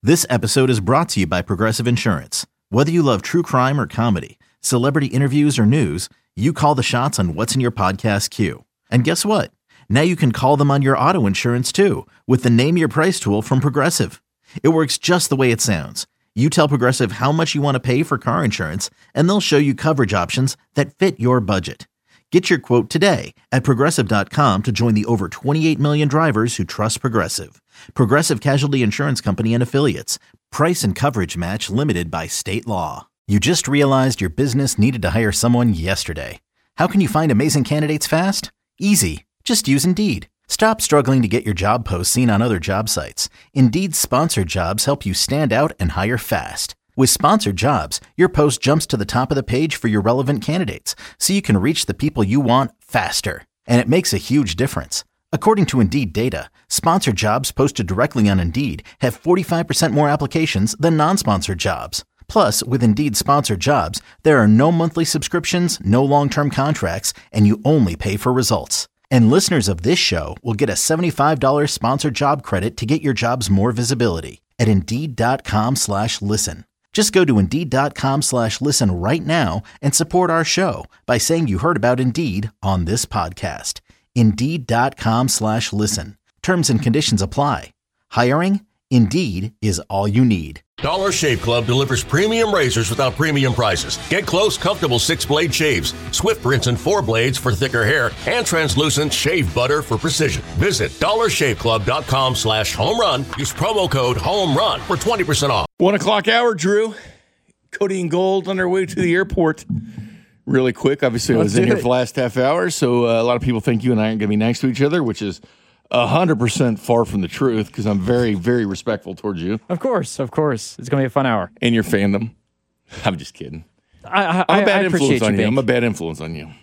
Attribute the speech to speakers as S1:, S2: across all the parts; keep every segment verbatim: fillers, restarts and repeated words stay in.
S1: This episode is brought to you by Progressive Insurance. Whether you love true crime or comedy, celebrity interviews or news, you call the shots on what's in your podcast queue. And guess what? Now you can call them on your auto insurance too with the Name Your Price tool from Progressive. It works just the way it sounds. You tell Progressive how much you want to pay for car insurance, and they'll show you coverage options that fit your budget. Get your quote today at Progressive dot com to join the over twenty-eight million drivers who trust Progressive. Progressive Casualty Insurance Company and Affiliates. Price and coverage match limited by state law. You just realized your business needed to hire someone yesterday. How can you find amazing candidates fast? Easy. Just use Indeed. Stop struggling to get your job posts seen on other job sites. Indeed's sponsored jobs help you stand out and hire fast. With sponsored jobs, your post jumps to the top of the page for your relevant candidates, so you can reach the people you want faster. And it makes a huge difference. According to Indeed data, sponsored jobs posted directly on Indeed have forty-five percent more applications than non-sponsored jobs. Plus, with Indeed sponsored jobs, there are no monthly subscriptions, no long-term contracts, and you only pay for results. And listeners of this show will get a seventy-five dollars sponsored job credit to get your jobs more visibility at Indeed.com slash listen. Just go to Indeed.com slash listen right now and support our show by saying you heard about Indeed on this podcast. Indeed.com slash listen. Terms and conditions apply. Hiring? Indeed is all you need.
S2: Dollar Shave Club delivers premium razors without premium prices. Get close, comfortable six-blade shaves, swift rinse and four blades for thicker hair, and translucent shave butter for precision. Visit dollar shave club dot com slash home run. Use promo code HOME-RUN for twenty percent off.
S3: One o'clock hour, Drew. Cody and Gold on their way to the airport. Really quick. Obviously, I was in here for the last half hour, so uh, a lot of people think you and I aren't going to be nice to each other, which is one hundred percent far from the truth because I'm very, very respectful towards you.
S4: Of course, of course. It's going to be a fun hour.
S3: And your fandom. I'm just kidding.
S4: I, I,
S3: I'm a bad
S4: I
S3: influence on you.
S4: being.
S3: I'm a bad influence on you.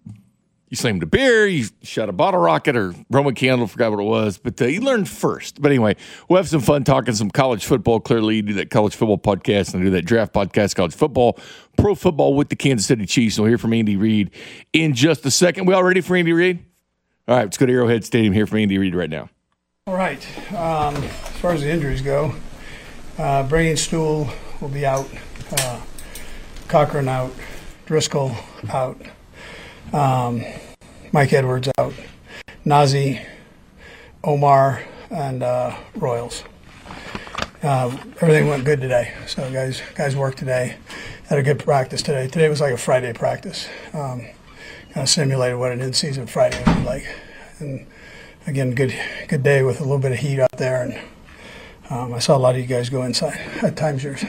S3: You slammed a beer, you shot a bottle rocket or Roman candle, forgot what it was, but uh, you learned first. But anyway, we'll have some fun talking some college football. Clearly, you do that college football podcast and I do that draft podcast, college football, pro football with the Kansas City Chiefs. We'll hear from Andy Reid in just a second. We all ready for Andy Reid? All right, let's go to Arrowhead Stadium here from Andy Reid right now.
S5: All right. Um, as far as the injuries go, uh, Brady Stool will be out. Uh, Cochran out. Driscoll out. Um, Mike Edwards out. Nazi, Omar, and uh, Royals. Uh, everything went good today. So guys, guys worked today. Had a good practice today. Today was like a Friday practice. Um, kind of simulated what an in-season Friday would be like. And again, good good day with a little bit of heat out there. And um, I saw a lot of you guys go inside. At times yours.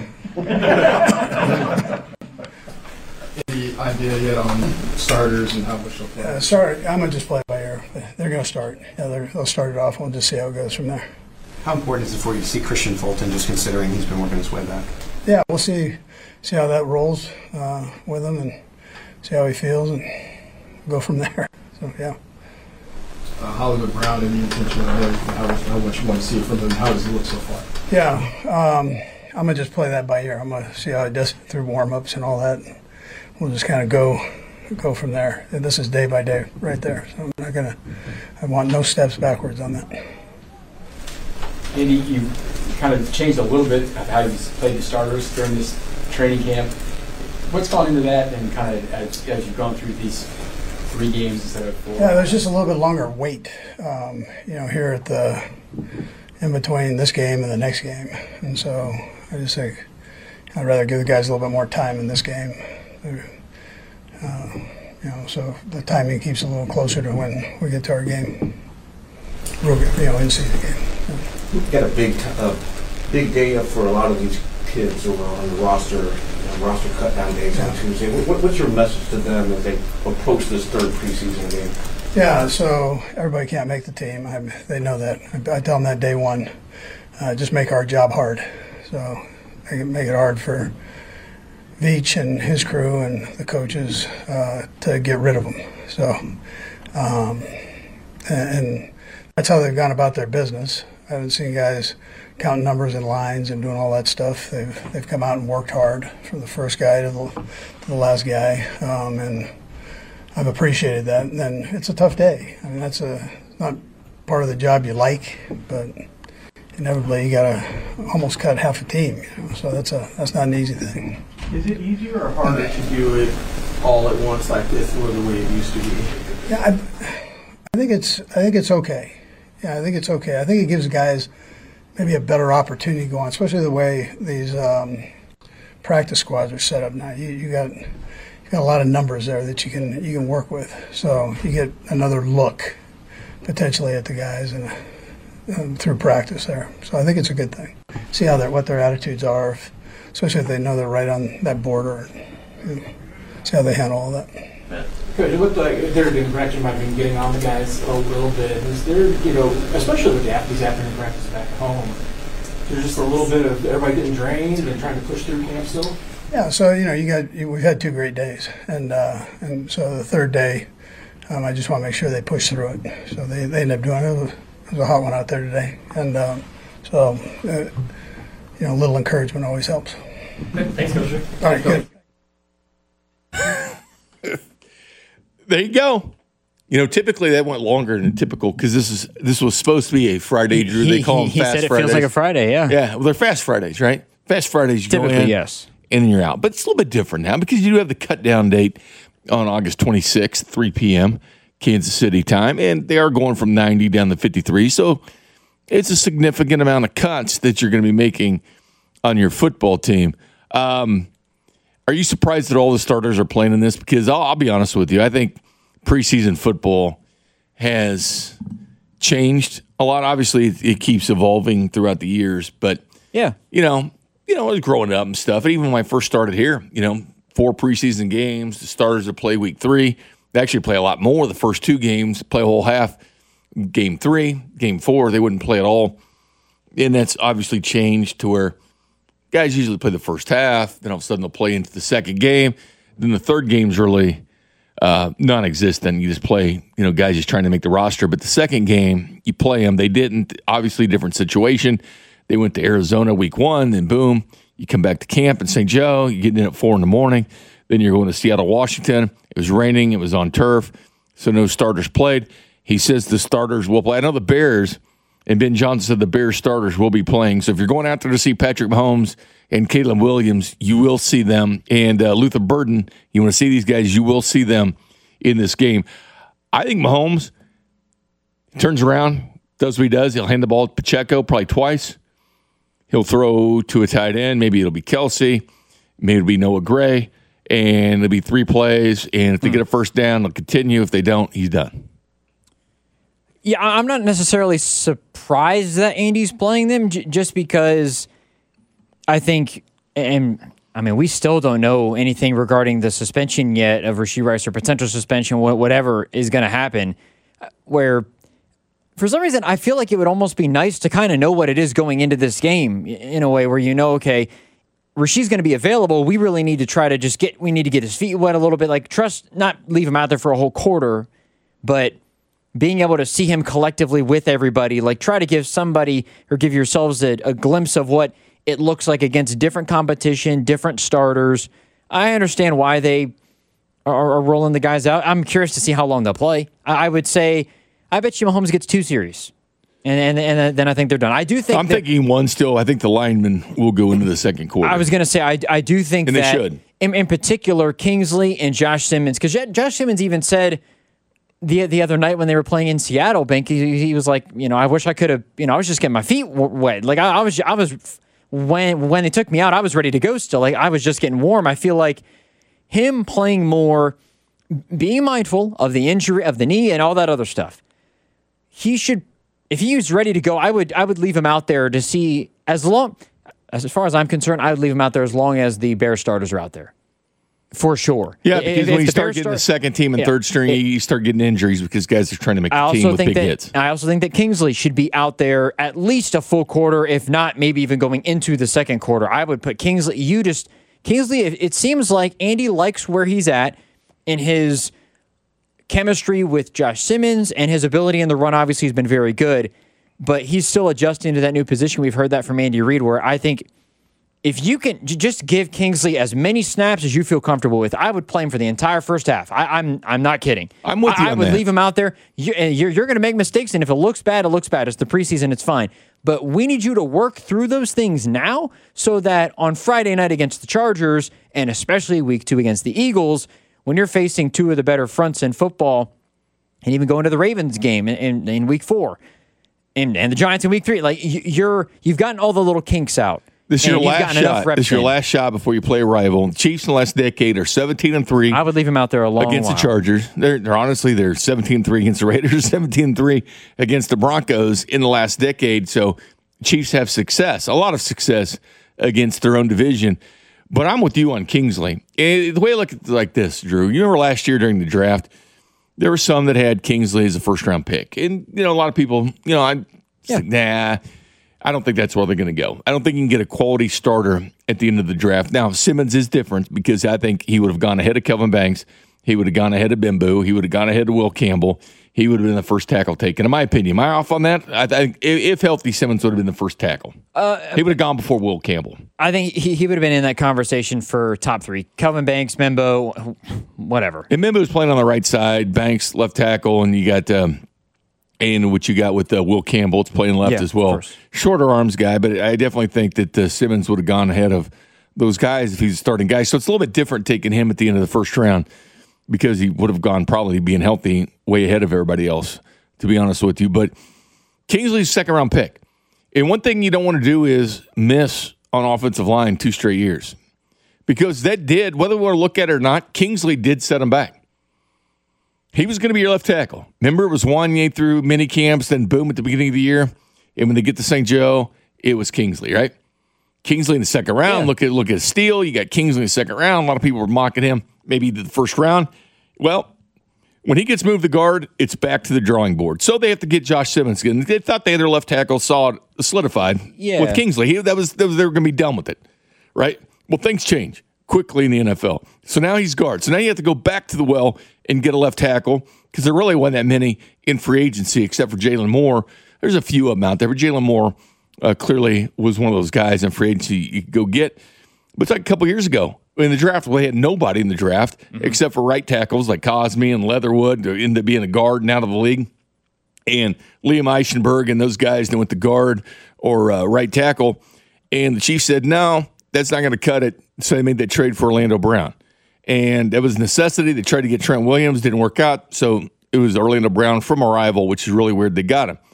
S6: Any idea yet on starters and how much they'll play?
S5: Uh, start, I'm going to just play it by ear. They're going to start. Yeah, they're, they'll start it off. We'll just see how it goes from there.
S7: How important is it for you to see Christian Fulton, just considering he's been working his way back?
S5: Yeah, we'll see see how that rolls uh, with him and see how he feels and go from there. So, yeah.
S6: Uh, Hollywood Brown, any intention of how, how much you want to see from him? How does he look so far?
S5: Yeah, um, I'm going to just play that by ear. I'm going to see how he does through warm-ups and all that. We'll just kind of go go from there. And this is day by day right there. So I'm not going to – I want no steps backwards on that.
S8: Andy, you kind of changed a little bit of how you played the starters during this training camp. What's gone into that and kind of as, as you've gone through these three games instead of four?
S5: Yeah, there's just a little bit longer wait, um, you know, here at the in between this game and the next game. And so I just think I'd rather give the guys a little bit more time in this game. Uh, you know, so the timing keeps a little closer to when we get to our game, you know, in-season game.
S9: We've got a big, uh, big day up for a lot of these kids over on the roster, you know, roster cut-down days on Tuesday. What, what's your message to them as they approach this third preseason game?
S5: Yeah, so everybody can't make the team. I, they know that. I, I tell them that day one, uh, just make our job hard. So make it, make it hard for Veach and his crew and the coaches uh, to get rid of them. So, um, and, and that's how they've gone about their business. I haven't seen guys counting numbers and lines and doing all that stuff. They've they've come out and worked hard from the first guy to the, to the last guy, um, and I've appreciated that. And then it's a tough day. I mean, that's a not part of the job you like, but inevitably you got to almost cut half a team. You know? So that's a that's not an easy thing.
S6: Is it easier or harder to do it all at once like this, or the way it used to be?
S5: Yeah, I, I think it's I think it's okay. Yeah, I think it's okay. I think it gives guys maybe a better opportunity to go on, especially the way these um, practice squads are set up now. You, you got you got a lot of numbers there that you can you can work with, so you get another look potentially at the guys and, and through practice there. So I think it's a good thing. See how their what their attitudes are, if, especially if they know they're right on that border. And see how they handle all that.
S6: Good. It looked like their direction might have been getting on the guys a little bit. Is there, you know, especially with the, these afternoon practices back at home, there's just a little bit of everybody getting drained and trying to push through camp still?
S5: Yeah, so, you know, you got you, we've had two great days. And uh, and so the third day, um, I just want to make sure they push through it. So they, they ended up doing it. It was, it was a hot one out there today. And um, so, uh, you know, a little encouragement always helps.
S6: Thanks, Coach.
S5: All right, good.
S3: There you go. You know, typically that went longer than typical because this is this was supposed to be a Friday, Drew. They call them
S4: he
S3: Fast
S4: said it
S3: Fridays.
S4: feels like a Friday, yeah.
S3: Yeah, well, they're Fast Fridays, right? Fast Fridays, you
S4: Typically,
S3: go in,
S4: yes.
S3: and then you're out. But it's a little bit different now because you do have the cut down date on August twenty-sixth, three p.m. Kansas City time, and they are going from ninety down to fifty-three. So it's a significant amount of cuts that you're going to be making on your football team. Um, are you surprised that all the starters are playing in this? Because I'll, I'll be honest with you, I think preseason football has changed a lot. Obviously, it, it keeps evolving throughout the years, but
S4: Yeah.
S3: you know, you know, I was growing up and stuff. And even when I first started here, you know, four preseason games, the starters would play week three. They actually play a lot more. The first two games, play a whole half. Game three, game four, they wouldn't play at all. And that's obviously changed to where guys usually play the first half, then all of a sudden they'll play into the second game. Then the third game's really uh, non-existent. You just play, you know, guys just trying to make the roster. But the second game, you play them. They didn't. Obviously, different situation. They went to Arizona week one, then boom, you come back to camp in Saint Joe. You're getting in at four in the morning. Then you're going to Seattle, Washington. It was raining. It was on turf, so no starters played. He says the starters will play. I know the Bears, and Ben Johnson said the Bears starters will be playing. So if you're going out there to see Patrick Mahomes and Caleb Williams, you will see them. And uh, Luther Burden, you want to see these guys, you will see them in this game. I think Mahomes turns around, does what he does. He'll hand the ball to Pacheco probably twice. He'll throw to a tight end. Maybe it'll be Kelsey. Maybe it'll be Noah Gray. And it'll be three plays. And if they get a first down, they'll continue. If they don't, he's done.
S4: Yeah, I'm not necessarily surprised that Andy's playing them j- just because I think, and I mean, we still don't know anything regarding the suspension yet of Rashee Rice or potential suspension, wh- whatever is going to happen, where for some reason I feel like it would almost be nice to kind of know what it is going into this game in a way where you know, okay, Rashee's going to be available. We really need to try to just get, we need to get his feet wet a little bit, like trust, not leave him out there for a whole quarter, but being able to see him collectively with everybody, like try to give somebody or give yourselves a, a glimpse of what it looks like against different competition, different starters. I understand why they are, are rolling the guys out. I'm curious to see how long they'll play. I, I would say, I bet you Mahomes gets two series, and and, and then I think they're done. I do think
S3: I'm
S4: that,
S3: thinking one still. I think the linemen will go into the second quarter.
S4: I was going to say, I, I do think
S3: and
S4: that
S3: they should.
S4: In, in particular, Kingsley and Josh Simmons, because Josh Simmons even said The the other night when they were playing in Seattle, Bank, he, he was like, you know, I wish I could have, you know, I was just getting my feet wet. Like I, I was, I was when when they took me out, I was ready to go still. Like I was just getting warm. I feel like him playing more, being mindful of the injury of the knee and all that other stuff. He should, if he was ready to go, I would I would leave him out there to see as long, as far as I'm concerned, I would leave him out there as long as the Bears starters are out there. For sure.
S3: Yeah,
S4: If-
S3: because
S4: if
S3: when you
S4: the
S3: start
S4: Bears
S3: getting
S4: start-
S3: the second team and
S4: Yeah.
S3: third string, you start getting injuries because guys are trying to make
S4: I
S3: the team
S4: also
S3: with
S4: think
S3: big
S4: that
S3: hits.
S4: I also think that Kingsley should be out there at least a full quarter, if not maybe even going into the second quarter. I would put Kingsley. You just Kingsley. It, it seems like Andy likes where he's at in his chemistry with Josh Simmons and his ability in the run. Obviously, has been very good, but he's still adjusting to that new position. We've heard that from Andy Reid, where I think if you can j- just give Kingsley as many snaps as you feel comfortable with, I would play him for the entire first half. I, I'm I'm not kidding.
S3: I'm with you
S4: I, I
S3: on
S4: would
S3: that.
S4: leave him out there. You, and you're you're going to make mistakes, and if it looks bad, it looks bad. It's the preseason. It's fine. But we need you to work through those things now so that on Friday night against the Chargers, and especially week two against the Eagles, when you're facing two of the better fronts in football, and even going to the Ravens game in, in, in week four, and, and the Giants in week three, like you're you've gotten all the little kinks out.
S3: This is your
S4: and you've
S3: last
S4: gotten enough
S3: shot.
S4: reps
S3: This is your
S4: in.
S3: last shot before you play a rival. The Chiefs in the last decade are seventeen and three.
S4: I would leave him out there a long
S3: against
S4: while.
S3: the Chargers. They're, they're honestly they're seventeen and three against the Raiders, seventeen and three against the Broncos in the last decade. So Chiefs have success, a lot of success against their own division. But I'm with you on Kingsley. And the way I look at it like this, Drew, you remember last year during the draft, there were some that had Kingsley as a first round pick. And, you know, a lot of people, you know, I
S4: Yeah.
S3: like, nah, I don't think that's where they're going to go. I don't think you can get a quality starter at the end of the draft. Now, Simmons is different because I think he would have gone ahead of Kelvin Banks. He would have gone ahead of Bimbo. He would have gone ahead of Will Campbell. He would have been the first tackle taken. In my opinion, am I off on that? I think if healthy, Simmons would have been the first tackle. Uh, he would have gone before Will Campbell.
S4: I think he, he would have been in that conversation for top three. Kelvin Banks, Membo, whatever.
S3: And Membo was playing on the right side, Banks left tackle, and you got um, and what you got with uh, Will Campbell, it's playing left
S4: Yeah,
S3: as
S4: of
S3: well.
S4: course.
S3: Shorter arms guy, but I definitely think that uh, Simmons would have gone ahead of those guys if he's a starting guy. So it's a little bit different taking him at the end of the first round because he would have gone probably being healthy way ahead of everybody else, to be honest with you. But Kingsley's a second round pick. And one thing you don't want to do is miss on offensive line two straight years. Because that did, whether we want to look at it or not, Kingsley did set him back. He was going to be your left tackle. Remember, it was Wanye through mini camps, then boom at the beginning of the year. And when they get to Saint Joe, it was Kingsley, right? Kingsley in the second round.
S4: Yeah.
S3: Look at look at Steele. You got Kingsley in the second round. A lot of people were mocking him maybe the first round. Well, when he gets moved to guard, it's back to the drawing board. So they have to get Josh Simmons again. They thought they had their left tackle solid, solidified
S4: Yeah.
S3: with Kingsley. He, that was, that was they were going to be done with it, right? Well, things change quickly in the N F L. So now he's guard. So now you have to go back to the well and get a left tackle because there really wasn't that many in free agency except for Jalen Moore. There's a few of them out there, but Jalen Moore uh, clearly was one of those guys in free agency you could go get. But it's like a couple years ago. In the draft, we had nobody in the draft mm-hmm. except for right tackles like Cosme and Leatherwood to end up being a guard and out of the league. And Liam Eichenberg and those guys that went to guard or uh, right tackle. And the Chiefs said, no, that's not going to cut it. So they made that trade for Orlando Brown. And that was a necessity. They tried to get Trent Williams. Didn't work out. So it was Orlando Brown from a rival, which is really weird. They got him.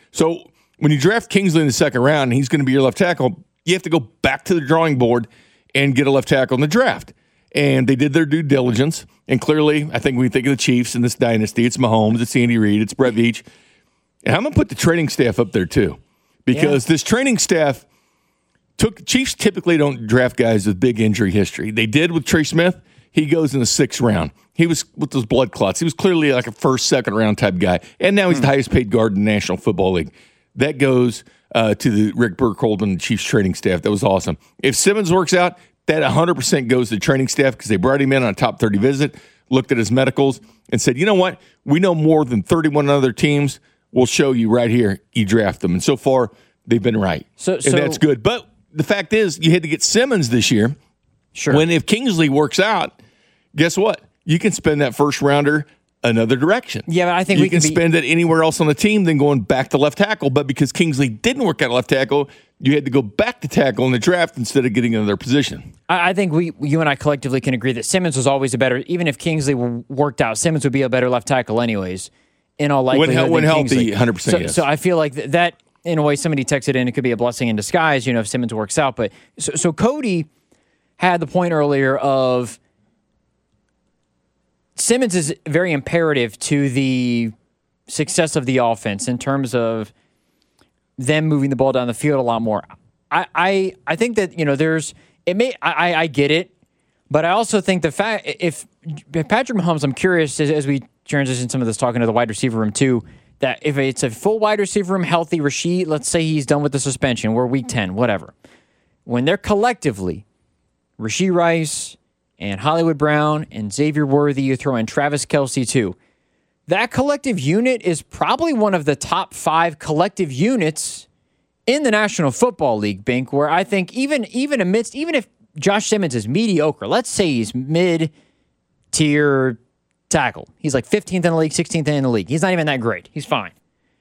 S3: So when you draft Kingsley in the second round and he's going to be your left tackle, you have to go back to the drawing board and get a left tackle in the draft. And they did their due diligence. And clearly, I think when we think of the Chiefs in this dynasty, it's Mahomes, it's Andy Reid, it's Brett Veach. And I'm going to put the training staff up there too. Because yeah. this training staff took, Chiefs typically don't draft guys with big injury history. They did with Trey Smith. He goes in the sixth round. He was with those blood clots. He was clearly like a first, second round type guy. And now he's mm. the highest paid guard in the National Football League. That goes uh, to the Rick Burkholder and the Chiefs training staff. That was awesome. If Simmons works out, that one hundred percent goes to the training staff because they brought him in on a top thirty visit, looked at his medicals, and said, you know what? We know more than thirty-one other teams. We'll show you right here. You draft them. And so far, they've been right.
S4: So,
S3: and
S4: so,
S3: that's good. But the fact is, you had to get Simmons this year.
S4: Sure.
S3: When if Kingsley works out, guess what? You can spend that first rounder another direction.
S4: Yeah, but I think
S3: you
S4: we
S3: can
S4: can be-
S3: spend it anywhere else on the team than going back to left tackle. But because Kingsley didn't work out at left tackle, you had to go back to tackle in the draft instead of getting another position.
S4: I, I think we, you and I collectively can agree that Simmons was always a better, even if Kingsley w- worked out, Simmons would be a better left tackle anyways, in all likelihood.
S3: When, when
S4: than
S3: healthy,
S4: Kingsley.
S3: one hundred percent
S4: so,
S3: yes.
S4: So I feel like th- that, in a way, somebody texted in, it could be a blessing in disguise, you know, if Simmons works out. But so, so Cody had the point earlier of Simmons is very imperative to the success of the offense in terms of them moving the ball down the field a lot more. I, I, I think that, you know, there's, it may, I, I get it, but I also think the fact, if, if Patrick Mahomes, I'm curious as, as we transition some of this talking to the wide receiver room too, that if it's a full wide receiver room, healthy Rashid, let's say he's done with the suspension, we're week ten, whatever. When they're collectively, Rashee Rice and Hollywood Brown and Xavier Worthy, you throw in Travis Kelce too. That collective unit is probably one of the top five collective units in the National Football League, Bink, where I think even even amidst, even if Josh Simmons is mediocre, let's say he's mid-tier tackle. He's like fifteenth in the league, sixteenth in the league. He's not even that great. He's fine.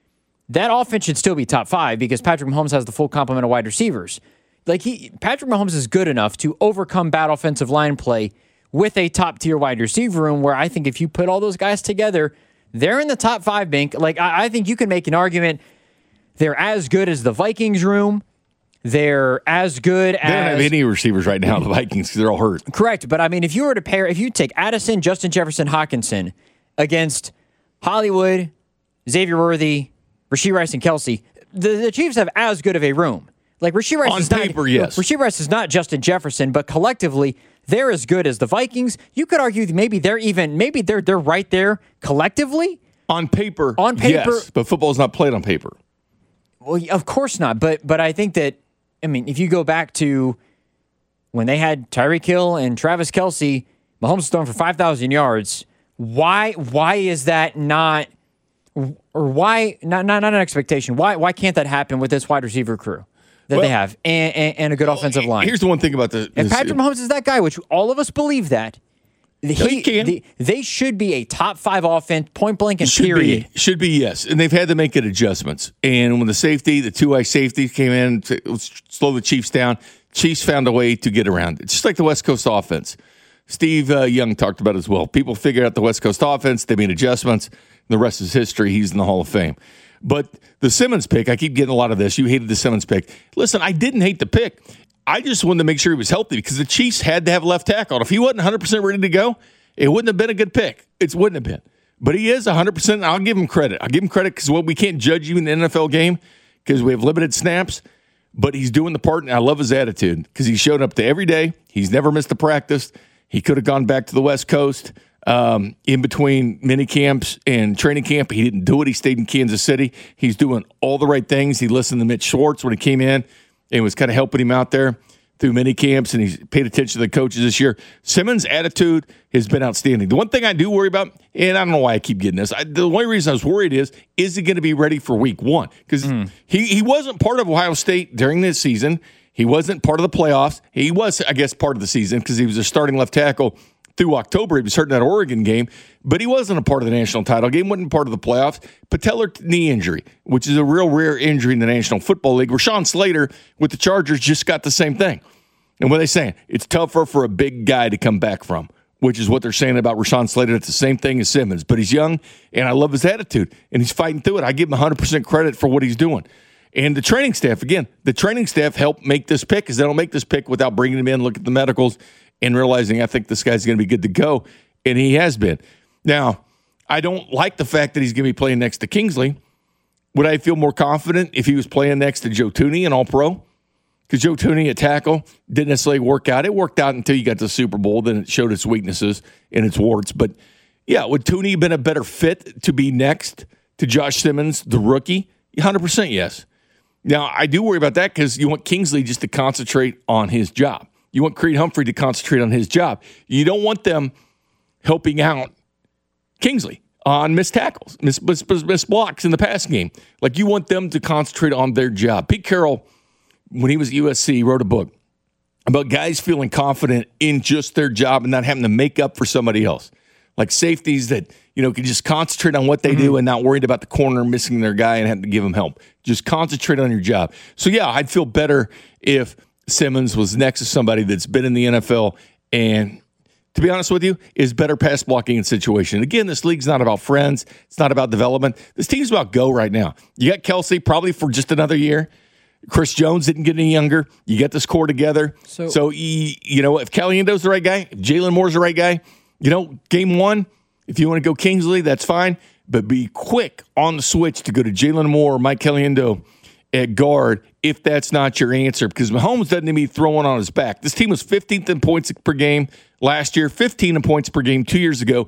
S4: That offense should still be top five because Patrick Mahomes has the full complement of wide receivers. Like he, Patrick Mahomes is good enough to overcome bad offensive line play with a top-tier wide receiver room where I think if you put all those guys together, they're in the top five, Bink. Like, I, I think you can make an argument they're as good as the Vikings room. They're as good as...
S3: They don't have any receivers right now, the Vikings, because they're all hurt.
S4: Correct. But, I mean, if you were to pair... If you take Addison, Justin Jefferson, Hawkinson against Hollywood, Xavier Worthy, Rashee Rice, and Kelsey, the, the Chiefs have as good of a room. Like, Rashee Rice
S3: On
S4: is
S3: paper,
S4: not...
S3: yes.
S4: Rashee Rice is not Justin Jefferson, but collectively, they're as good as the Vikings. You could argue that maybe they're even... Maybe they're they're right there collectively.
S3: On paper,
S4: On paper...
S3: yes, but football's not played on paper.
S4: Well, of course not. But But I think that... I mean, if you go back to when they had Tyreek Hill and Travis Kelce, Mahomes was throwing for five thousand yards. Why Why is that not, or why, not, not not an expectation, why why can't that happen with this wide receiver crew that
S3: well,
S4: they have and, and, and a good offensive line?
S3: Here's the one thing about the...
S4: If
S3: this,
S4: Patrick Mahomes is that guy, which all of us believe that, he,
S3: he can.
S4: The, they should be a top five offense, point blank and
S3: should
S4: period.
S3: Be, should be, yes. And they've had to make it adjustments. And when the safety, the two-eye safety came in to slow the Chiefs down, Chiefs found a way to get around it. Just like the West Coast offense. Steve uh, Young talked about it as well. People figured out the West Coast offense. They made adjustments. The rest is history. He's in the Hall of Fame. But the Simmons pick, I keep getting a lot of this. You hated the Simmons pick. Listen, I didn't hate the pick. I just wanted to make sure he was healthy because the Chiefs had to have left tackle. If he wasn't one hundred percent ready to go, it wouldn't have been a good pick. It wouldn't have been. But he is one hundred percent. I'll give him credit. I'll give him credit because what we can't judge you in the N F L game because we have limited snaps. But he's doing the part, and I love his attitude because he showed up to every day. He's never missed a practice. He could have gone back to the West Coast um, in between mini camps and training camp. He didn't do it. He stayed in Kansas City. He's doing all the right things. He listened to Mitch Schwartz when he came in and was kind of helping him out there through mini camps, and he's paid attention to the coaches this year. Simmons' attitude has been outstanding. The one thing I do worry about, and I don't know why I keep getting this, I, the only reason I was worried is, is he going to be ready for week one? Because mm. he, he wasn't part of Ohio State during this season. He wasn't part of the playoffs. He was, I guess, part of the season because he was a starting left tackle through October. He was hurt in that Oregon game, but he wasn't a part of the national title game, wasn't part of the playoffs. Patellar knee injury, which is a real rare injury in the National Football League. Rashawn Slater with the Chargers just got the same thing. And what are they saying? It's tougher for a big guy to come back from, which is what they're saying about Rashawn Slater. It's the same thing as Simmons, but he's young, and I love his attitude, and he's fighting through it. I give him one hundred percent credit for what he's doing. And the training staff, again, the training staff helped make this pick because they don't make this pick without bringing him in, look at the medicals, and realizing I think this guy's going to be good to go, and he has been. Now, I don't like the fact that he's going to be playing next to Kingsley. Would I feel more confident if he was playing next to Joe Thuney, an all-pro? Because Joe Thuney at tackle didn't necessarily work out. It worked out until you got to the Super Bowl. Then it showed its weaknesses and its warts. But, yeah, would Thuney been a better fit to be next to Josh Simmons, the rookie? one hundred percent yes. Now, I do worry about that because you want Kingsley just to concentrate on his job. You want Creed Humphrey to concentrate on his job. You don't want them helping out Kingsley on missed tackles, missed, missed, missed blocks in the pass game. Like, you want them to concentrate on their job. Pete Carroll, when he was at U S C, wrote a book about guys feeling confident in just their job and not having to make up for somebody else. Like safeties that, you know, can just concentrate on what they mm-hmm. do and not worried about the corner missing their guy and having to give him help. Just concentrate on your job. So, yeah, I'd feel better if Simmons was next to somebody that's been in the N F L and, to be honest with you, is better pass blocking in situation. Again, this league's not about friends. It's not about development. This team's about go right now. You got Kelsey probably for just another year. Chris Jones didn't get any younger. You get this core together. So, so you, you know, if Caliendo's the right guy, if Jalen Moore's the right guy, you know, game one, if you want to go Kingsley, that's fine. But be quick on the switch to go to Jalen Moore or Mike Caliendo at guard if that's not your answer. Because Mahomes doesn't need to be throwing on his back. This team was fifteenth in points per game last year, fifteen in points per game two years ago.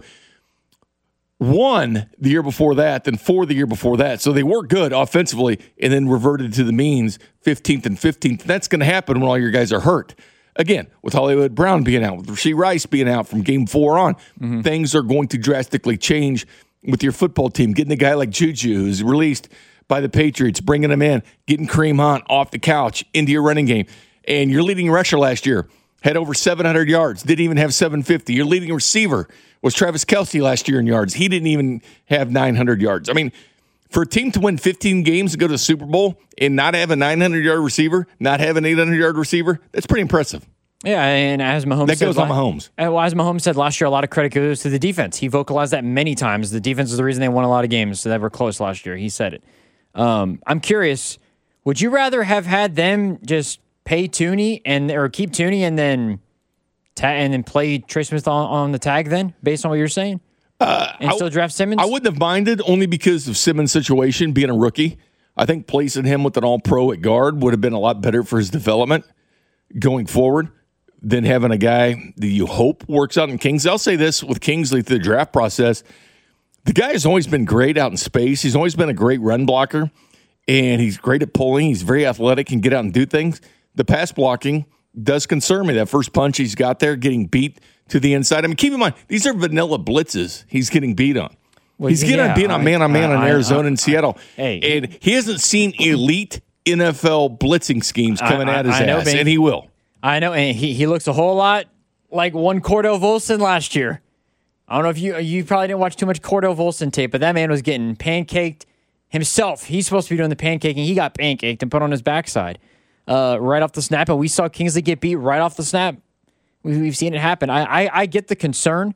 S3: One the year before that, then four the year before that. So they were good offensively and then reverted to the means, fifteenth and fifteenth. That's going to happen when all your guys are hurt. Again, with Hollywood Brown being out, with Rashee Rice being out from game four on, mm-hmm. things are going to drastically change with your football team. Getting a guy like Juju, who's released by the Patriots, bringing him in, getting Kareem Hunt off the couch into your running game. And your leading rusher last year had over seven hundred yards, didn't even have seven fifty. Your leading receiver was Travis Kelce last year in yards. He didn't even have nine hundred yards. I mean, for a team to win fifteen games and go to the Super Bowl and not have a nine hundred-yard receiver, not have an eight hundred-yard receiver, that's pretty impressive.
S4: Yeah, and as Mahomes
S3: that
S4: said,
S3: goes on Mahomes.
S4: Well, as Mahomes said last year, a lot of credit goes to the defense. He vocalized that many times. The defense is the reason they won a lot of games that were close last year. He said it. Um, I'm curious, would you rather have had them just pay Tooney and or keep Tooney and then ta- and then play Trey Smith on, on the tag then, based on what you're saying?
S3: Uh,
S4: and
S3: I,
S4: still draft Simmons?
S3: I wouldn't have minded, only because of Simmons' situation, being a rookie. I think placing him with an all-pro at guard would have been a lot better for his development going forward than having a guy that you hope works out in Kingsley. I'll say this with Kingsley through the draft process. The guy has always been great out in space. He's always been a great run blocker, and he's great at pulling. He's very athletic and get out and do things. The pass blocking does concern me. That first punch he's got there, getting beat to the inside. I mean, keep in mind, these are vanilla blitzes he's getting beat on. Well, he's getting yeah, beat on man-on-man in Arizona I, and Seattle. I, hey, and he hasn't seen elite N F L blitzing schemes coming
S4: I,
S3: at his
S4: I know,
S3: ass,
S4: babe.
S3: and he will.
S4: I know, and he, he looks a whole lot like one Cordell Volson last year. I don't know if you you probably didn't watch too much Cordell Volson tape, but that man was getting pancaked himself. He's supposed to be doing the pancaking. He got pancaked and put on his backside uh, right off the snap, and we saw Kingsley get beat right off the snap. We, we've seen it happen. I, I, I get the concern,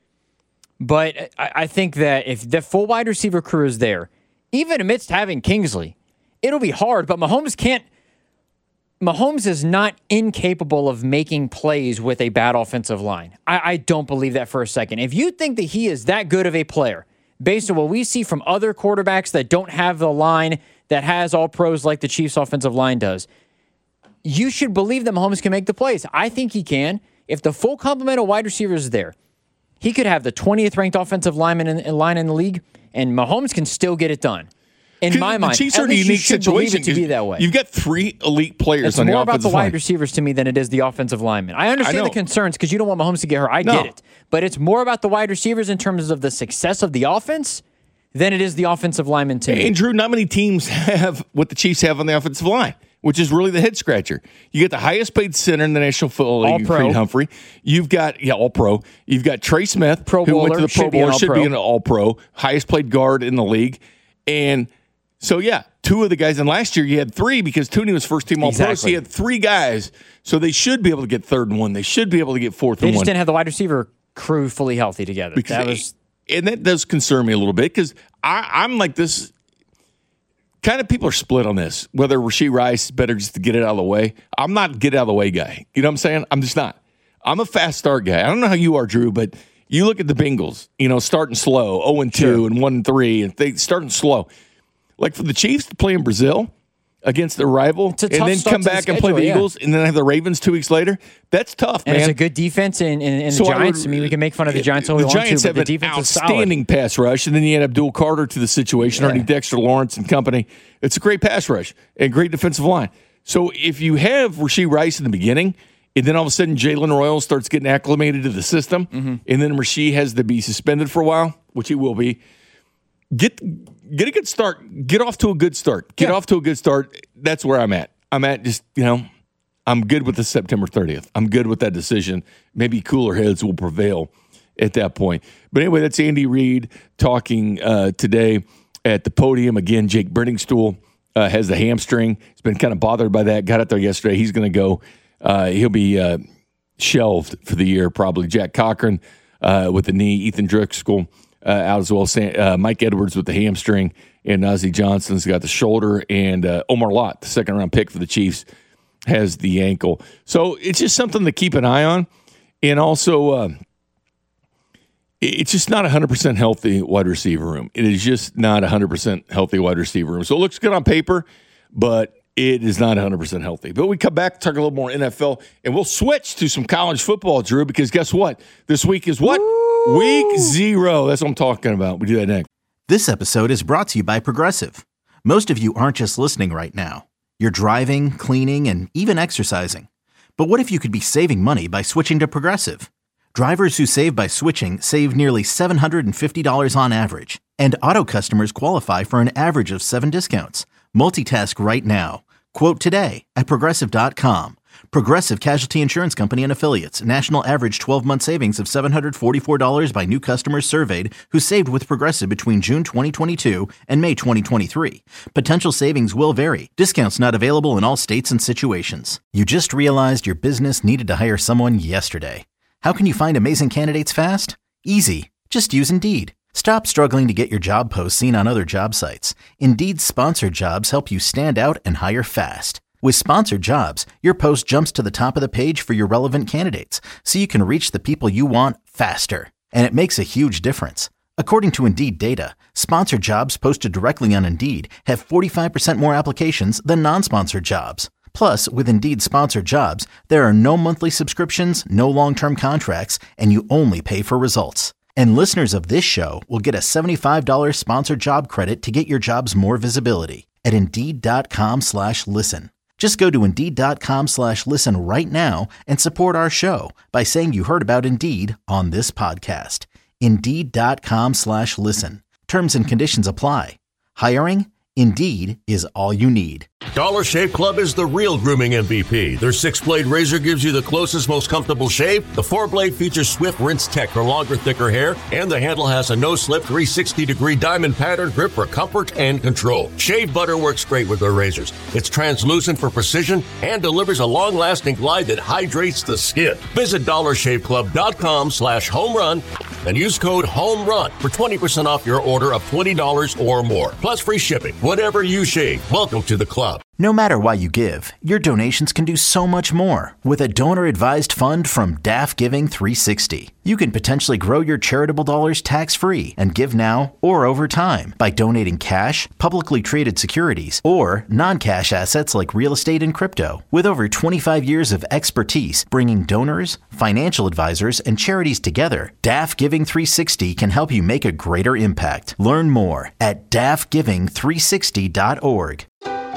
S4: but I, I think that if the full wide receiver crew is there, even amidst having Kingsley, it'll be hard, but Mahomes can't. Mahomes is not incapable of making plays with a bad offensive line. I, I don't believe that for a second. If you think that he is that good of a player, based on what we see from other quarterbacks that don't have the line that has all pros like the Chiefs' offensive line does, you should believe that Mahomes can make the plays. I think he can. If the full complement of wide receivers is there, he could have the twentieth ranked offensive lineman in, in line in the league, and Mahomes can still get it done. In my mind,
S3: the Chiefs
S4: at
S3: are in a
S4: least
S3: unique
S4: you should
S3: situation.
S4: believe it to be that way.
S3: You've got three elite players
S4: it's
S3: on the
S4: more
S3: offensive
S4: about the wide
S3: line.
S4: receivers to me than it is the offensive linemen. I understand
S3: I
S4: the concerns because you don't want Mahomes to get hurt. I
S3: no.
S4: get it. But it's more about the wide receivers in terms of the success of the offense than it is the offensive linemen to me.
S3: And Drew, not many teams have what the Chiefs have on the offensive line, which is really the head scratcher. You get the highest paid center in the National Football League,
S4: All-Pro.
S3: Creed Humphrey. You've got, yeah, All-Pro. You've got Trey Smith,
S4: Pro
S3: who went to
S4: Bowler,
S3: the Pro
S4: should be an
S3: Bowl, should
S4: All-Pro.
S3: be an All-Pro, highest paid guard in the league. And so, yeah, two of the guys. And last year you had three because Tooney was first team All-Pro.
S4: Exactly.
S3: So you had three guys. So they should be able to get third and one. They should be able to get fourth
S4: They
S3: and
S4: just
S3: one.
S4: didn't have the wide receiver crew fully healthy together.
S3: Because
S4: that was
S3: and that does concern me a little bit because I'm like this. Kind of people are split on this, whether Rashee Rice is better just to get it out of the way. I'm not get out of the way guy. You know what I'm saying? I'm just not. I'm a fast start guy. I don't know how you are, Drew, but you look at the Bengals, you know, starting slow, oh and two
S4: Sure.
S3: and one and three, and they starting slow. Like for the Chiefs to play in Brazil against their rival
S4: It's a
S3: and
S4: tough
S3: then
S4: start
S3: come
S4: to the
S3: back and play
S4: schedule,
S3: the
S4: yeah.
S3: Eagles and then have the Ravens two weeks later, that's tough,
S4: and
S3: man.
S4: it's a good defense in, in, in
S3: So
S4: the
S3: I
S4: Giants.
S3: would-
S4: I mean, we can make fun of the Giants all we
S3: The
S4: want
S3: Giants
S4: to,
S3: have
S4: but the
S3: an
S4: defense is solid.
S3: outstanding pass rush, and then you had Abdul Carter to the situation,
S4: Yeah.
S3: already Dexter Lawrence and company. It's a great pass rush and great defensive line. So if you have Rashee Rice in the beginning, and then all of a sudden Jalen Royal starts getting acclimated to the system,
S4: Mm-hmm.
S3: and then Rashee has to be suspended for a while, which he will be, get get a good start. Get off to a good start. Get
S4: Yeah.
S3: off to a good start. That's where I'm at. I'm at just, you know, I'm good with the September thirtieth. I'm good with that decision. Maybe cooler heads will prevail at that point. But anyway, that's Andy Reid talking uh, today at the podium. Again, Jake Brenningstool uh, has the hamstring. He's been kind of bothered by that. Got out there yesterday. He's going to go. Uh, he'll be uh, shelved for the year probably. Jack Cochran uh, with the knee. Ethan Driscoll uh, out as well. Sam, uh, Mike Edwards with the hamstring. And Najee Johnson's got the shoulder. And uh, Omar Lott, the second-round pick for the Chiefs, has the ankle. So it's just something to keep an eye on. And also, uh, it's just not a one hundred percent healthy wide receiver room. It is just not a one hundred percent healthy wide receiver room. So it looks good on paper, but it is not one hundred percent healthy. But we come back, talk a little more N F L, and we'll switch to some college football, Drew, because guess what? This week is what? Woo! Week zero. That's what I'm talking about. We do that next.
S1: This episode is brought to you by Progressive. Most of you aren't just listening right now. You're driving, cleaning, and even exercising. But what if you could be saving money by switching to Progressive? Drivers who save by switching save nearly seven hundred fifty dollars on average. And Auto customers qualify for an average of seven discounts. Multitask right now. Quote today at Progressive dot com. Progressive Casualty Insurance Company and Affiliates. National average twelve-month savings of seven hundred forty-four dollars by new customers surveyed who saved with Progressive between June twenty twenty-two and May twenty twenty-three. Potential savings will vary. Discounts not available in all states and situations. You just realized your business needed to hire someone yesterday. How can you find amazing candidates fast? Easy. Just use Indeed. Stop struggling to get your job posts seen on other job sites. Indeed's sponsored jobs help you stand out and hire fast. With sponsored jobs, your post jumps to the top of the page for your relevant candidates, so you can reach the people you want faster. And it makes a huge difference. According to Indeed data, sponsored jobs posted directly on Indeed have forty-five percent more applications than non-sponsored jobs. Plus, with Indeed sponsored jobs, there are no monthly subscriptions, no long-term contracts, and you only pay for results. And listeners of this show will get a seventy-five dollars sponsored job credit to get your jobs more visibility at Indeed.com slash listen. Just go to Indeed.com slash listen right now and support our show by saying you heard about Indeed on this podcast. Indeed.com slash listen. Terms and conditions apply. Hiring? Indeed is all you need.
S2: Dollar Shave Club is the real grooming M V P. Their six-blade razor gives you the closest, most comfortable shave. The four-blade features swift rinse tech for longer, thicker hair. And the handle has a no-slip three sixty degree diamond pattern grip for comfort and control. Shave butter works great with their razors. It's translucent for precision and delivers a long-lasting glide that hydrates the skin. Visit dollarshaveclub.com slash home run and use code HOMERUN for twenty percent off your order of twenty dollars or more. Plus free shipping. Whatever you shave, welcome to the club.
S1: No matter why you give, your donations can do so much more. With a donor-advised fund from D A F Giving three sixty, you can potentially grow your charitable dollars tax-free and give now or over time by donating cash, publicly traded securities, or non-cash assets like real estate and crypto. With over twenty-five years of expertise bringing donors, financial advisors, and charities together, D A F Giving three sixty can help you make a greater impact. Learn more at D A F giving three sixty dot org.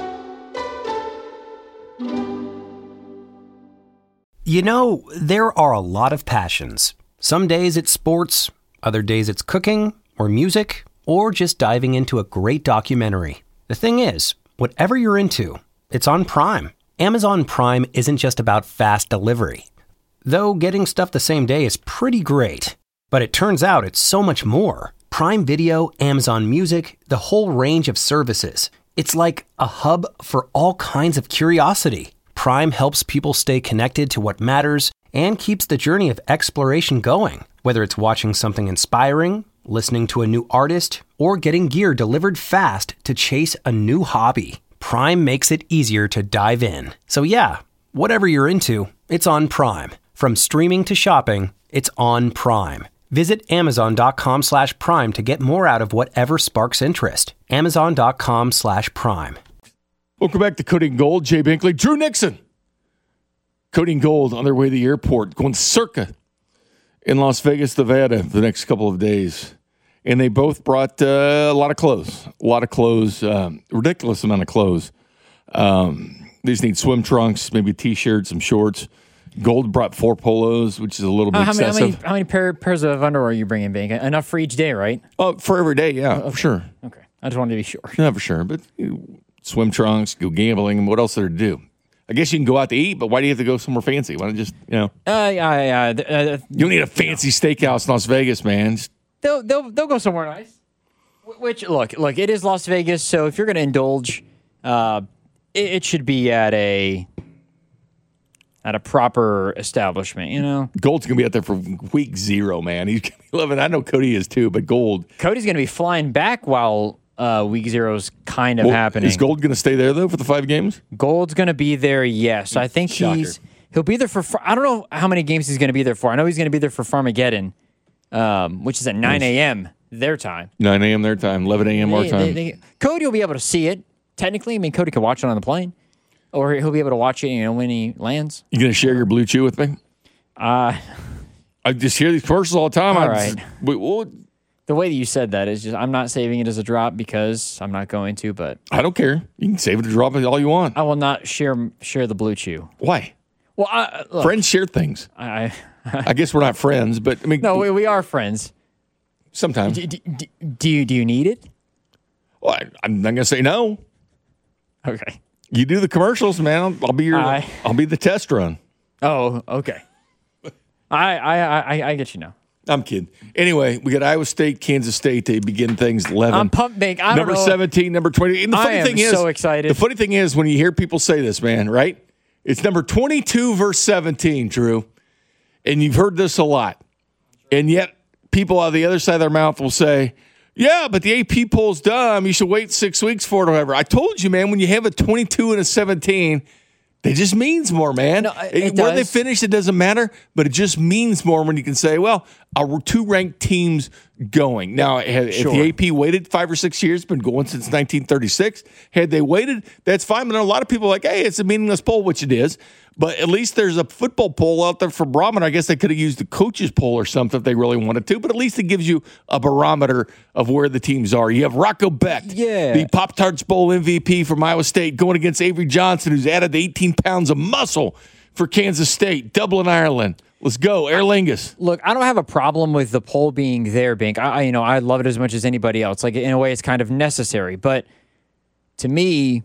S10: You know, there are a lot of passions. Some days it's sports, other days it's cooking, or music, or just diving into a great documentary. The thing is, whatever you're into, it's on Prime. Amazon Prime isn't just about fast delivery. Though getting stuff the same day is pretty great. But it turns out it's so much more. Prime Video, Amazon Music, the whole range of services. It's like a hub for all kinds of curiosity. Prime helps people stay connected to what matters and keeps the journey of exploration going. Whether it's watching something inspiring, listening to a new artist, or getting gear delivered fast to chase a new hobby, Prime makes it easier to dive in. So yeah, whatever you're into, it's on Prime. From streaming to shopping, it's on Prime. Visit Amazon.com slash Prime to get more out of whatever sparks interest. Amazon.com slash Prime.
S3: Welcome back to Cody and Gold. Jay Binkley, Drew Nixon. Cody and Gold on their way to the airport, going circa in Las Vegas, Nevada for the next couple of days. And they both brought uh, a lot of clothes, a lot of clothes, um, ridiculous amount of clothes. Um, they just need swim trunks, maybe a T-shirt, some shorts. Gold brought four polos, which is a little bit
S4: uh, how
S3: excessive.
S4: Many, how many, how many pair, pairs of underwear are you bringing, Bink? Enough for each day, right?
S3: Oh, for every day, yeah,
S4: okay.
S3: for sure.
S4: Okay, I just wanted to be sure.
S3: Yeah, for sure. But you know, swim trunks, go gambling, what else there to do? I guess you can go out to eat, but why do you have to go somewhere fancy? Why don't you just, you know?
S4: Uh, yeah, yeah. Uh,
S3: you don't need a fancy steakhouse in Las Vegas, man. Just,
S4: they'll, they'll, they'll go somewhere nice. Which, look, look, it is Las Vegas, so if you're going to indulge, uh, it, it should be at a at a proper establishment, you know?
S3: Gold's going to be out there for week zero, man. He's going to be loving it. I know Cody is too, but Gold.
S4: Cody's going to be flying back while uh, week zero's kind of
S3: well,
S4: happening.
S3: Is Gold going to stay there, though, for the five games?
S4: Gold's going to be there, yes. I think
S3: Shocker.
S4: he's he'll be there for, I don't know how many games he's going to be there for. I know he's going to be there for Farmageddon, um, which is at nine a.m. their time.
S3: nine a.m. their time, eleven a.m. our time. They, they,
S4: Cody will be able to see it, technically. I mean, Cody can watch it on the plane. Or he'll be able to watch it, you know, when he lands.
S3: You going to share your Blue Chew with me?
S4: Uh,
S3: I just hear these commercials all the time.
S4: All
S3: I
S4: right.
S3: Just, wait, what?
S4: The way that you said that is just, I'm not saving it as a drop because I'm not going to, but.
S3: I don't care. You can save it to drop it all you want.
S4: I will not share share the Blue Chew.
S3: Why?
S4: Well, I, look,
S3: friends share things.
S4: I,
S3: I guess we're not friends, but I mean.
S4: No, we, we are friends.
S3: Sometime.
S4: Do, do, do, do you do you need it?
S3: Well, I, I'm not gonna say no.
S4: Okay.
S3: You do the commercials, man. I'll, I'll be your.
S4: I,
S3: I'll be the test run.
S4: Oh, okay. I, I I I get you now.
S3: I'm kidding. Anyway, we got Iowa State, Kansas State. They begin things eleven.
S4: I'm pumped, Bink. I
S3: number
S4: don't know.
S3: seventeen, number twenty. And the funny
S4: I am
S3: thing is,
S4: so excited.
S3: The funny thing is, when you hear people say this, man, right? It's number twenty-two versus seventeen, Drew. And you've heard this a lot. And yet, people on the other side of their mouth will say, yeah, but the A P poll's dumb. You should wait six weeks for it or whatever. I told you, man, when you have a twenty-two and a seventeen, it just means more, man.
S4: No, it, it
S3: Where
S4: does.
S3: they finish, it doesn't matter, but it just means more when you can say, well, our two ranked teams going. Now, if
S4: Sure.
S3: the A P waited five or six years, been going since nineteen thirty-six, had they waited, that's fine. But a lot of people are like, hey, it's a meaningless poll, which it is. But at least there's a football poll out there for barometer. I guess they could have used the coaches poll or something if they really wanted to, but at least it gives you a barometer of where the teams are. You have Rocco Becht,
S4: Yeah.
S3: the Pop-Tarts Bowl M V P from Iowa State, going against Avery Johnson, who's added eighteen pounds of muscle for Kansas State, Dublin, Ireland. Let's go, Aer Lingus.
S4: Look, I don't have a problem with the poll being there, Bink. I, I you know, I love it as much as anybody else. Like, in a way, it's kind of necessary. But to me,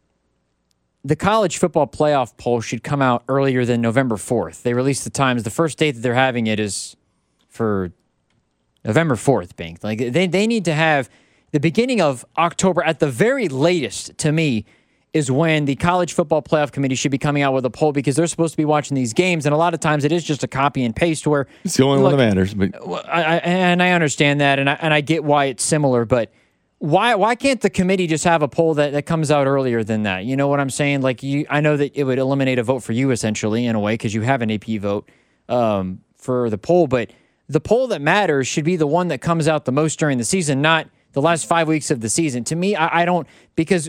S4: the college football playoff poll should come out earlier than November fourth. They release the times. The first date that they're having it is for November fourth, Bink. Like, they, they need to have the beginning of October at the very latest, to me, is when the college football playoff committee should be coming out with a poll, because they're supposed to be watching these games. And a lot of times it is just a copy and paste where
S3: It's the only
S4: look,
S3: one that matters. But
S4: I, I, and I understand that, and I, and I get why it's similar, but why why can't the committee just have a poll that, that comes out earlier than that? You know what I'm saying? Like, you, I know that it would eliminate a vote for you, essentially, in a way, because you have an A P vote um, for the poll, but the poll that matters should be the one that comes out the most during the season, not the last five weeks of the season. To me, I, I don't, because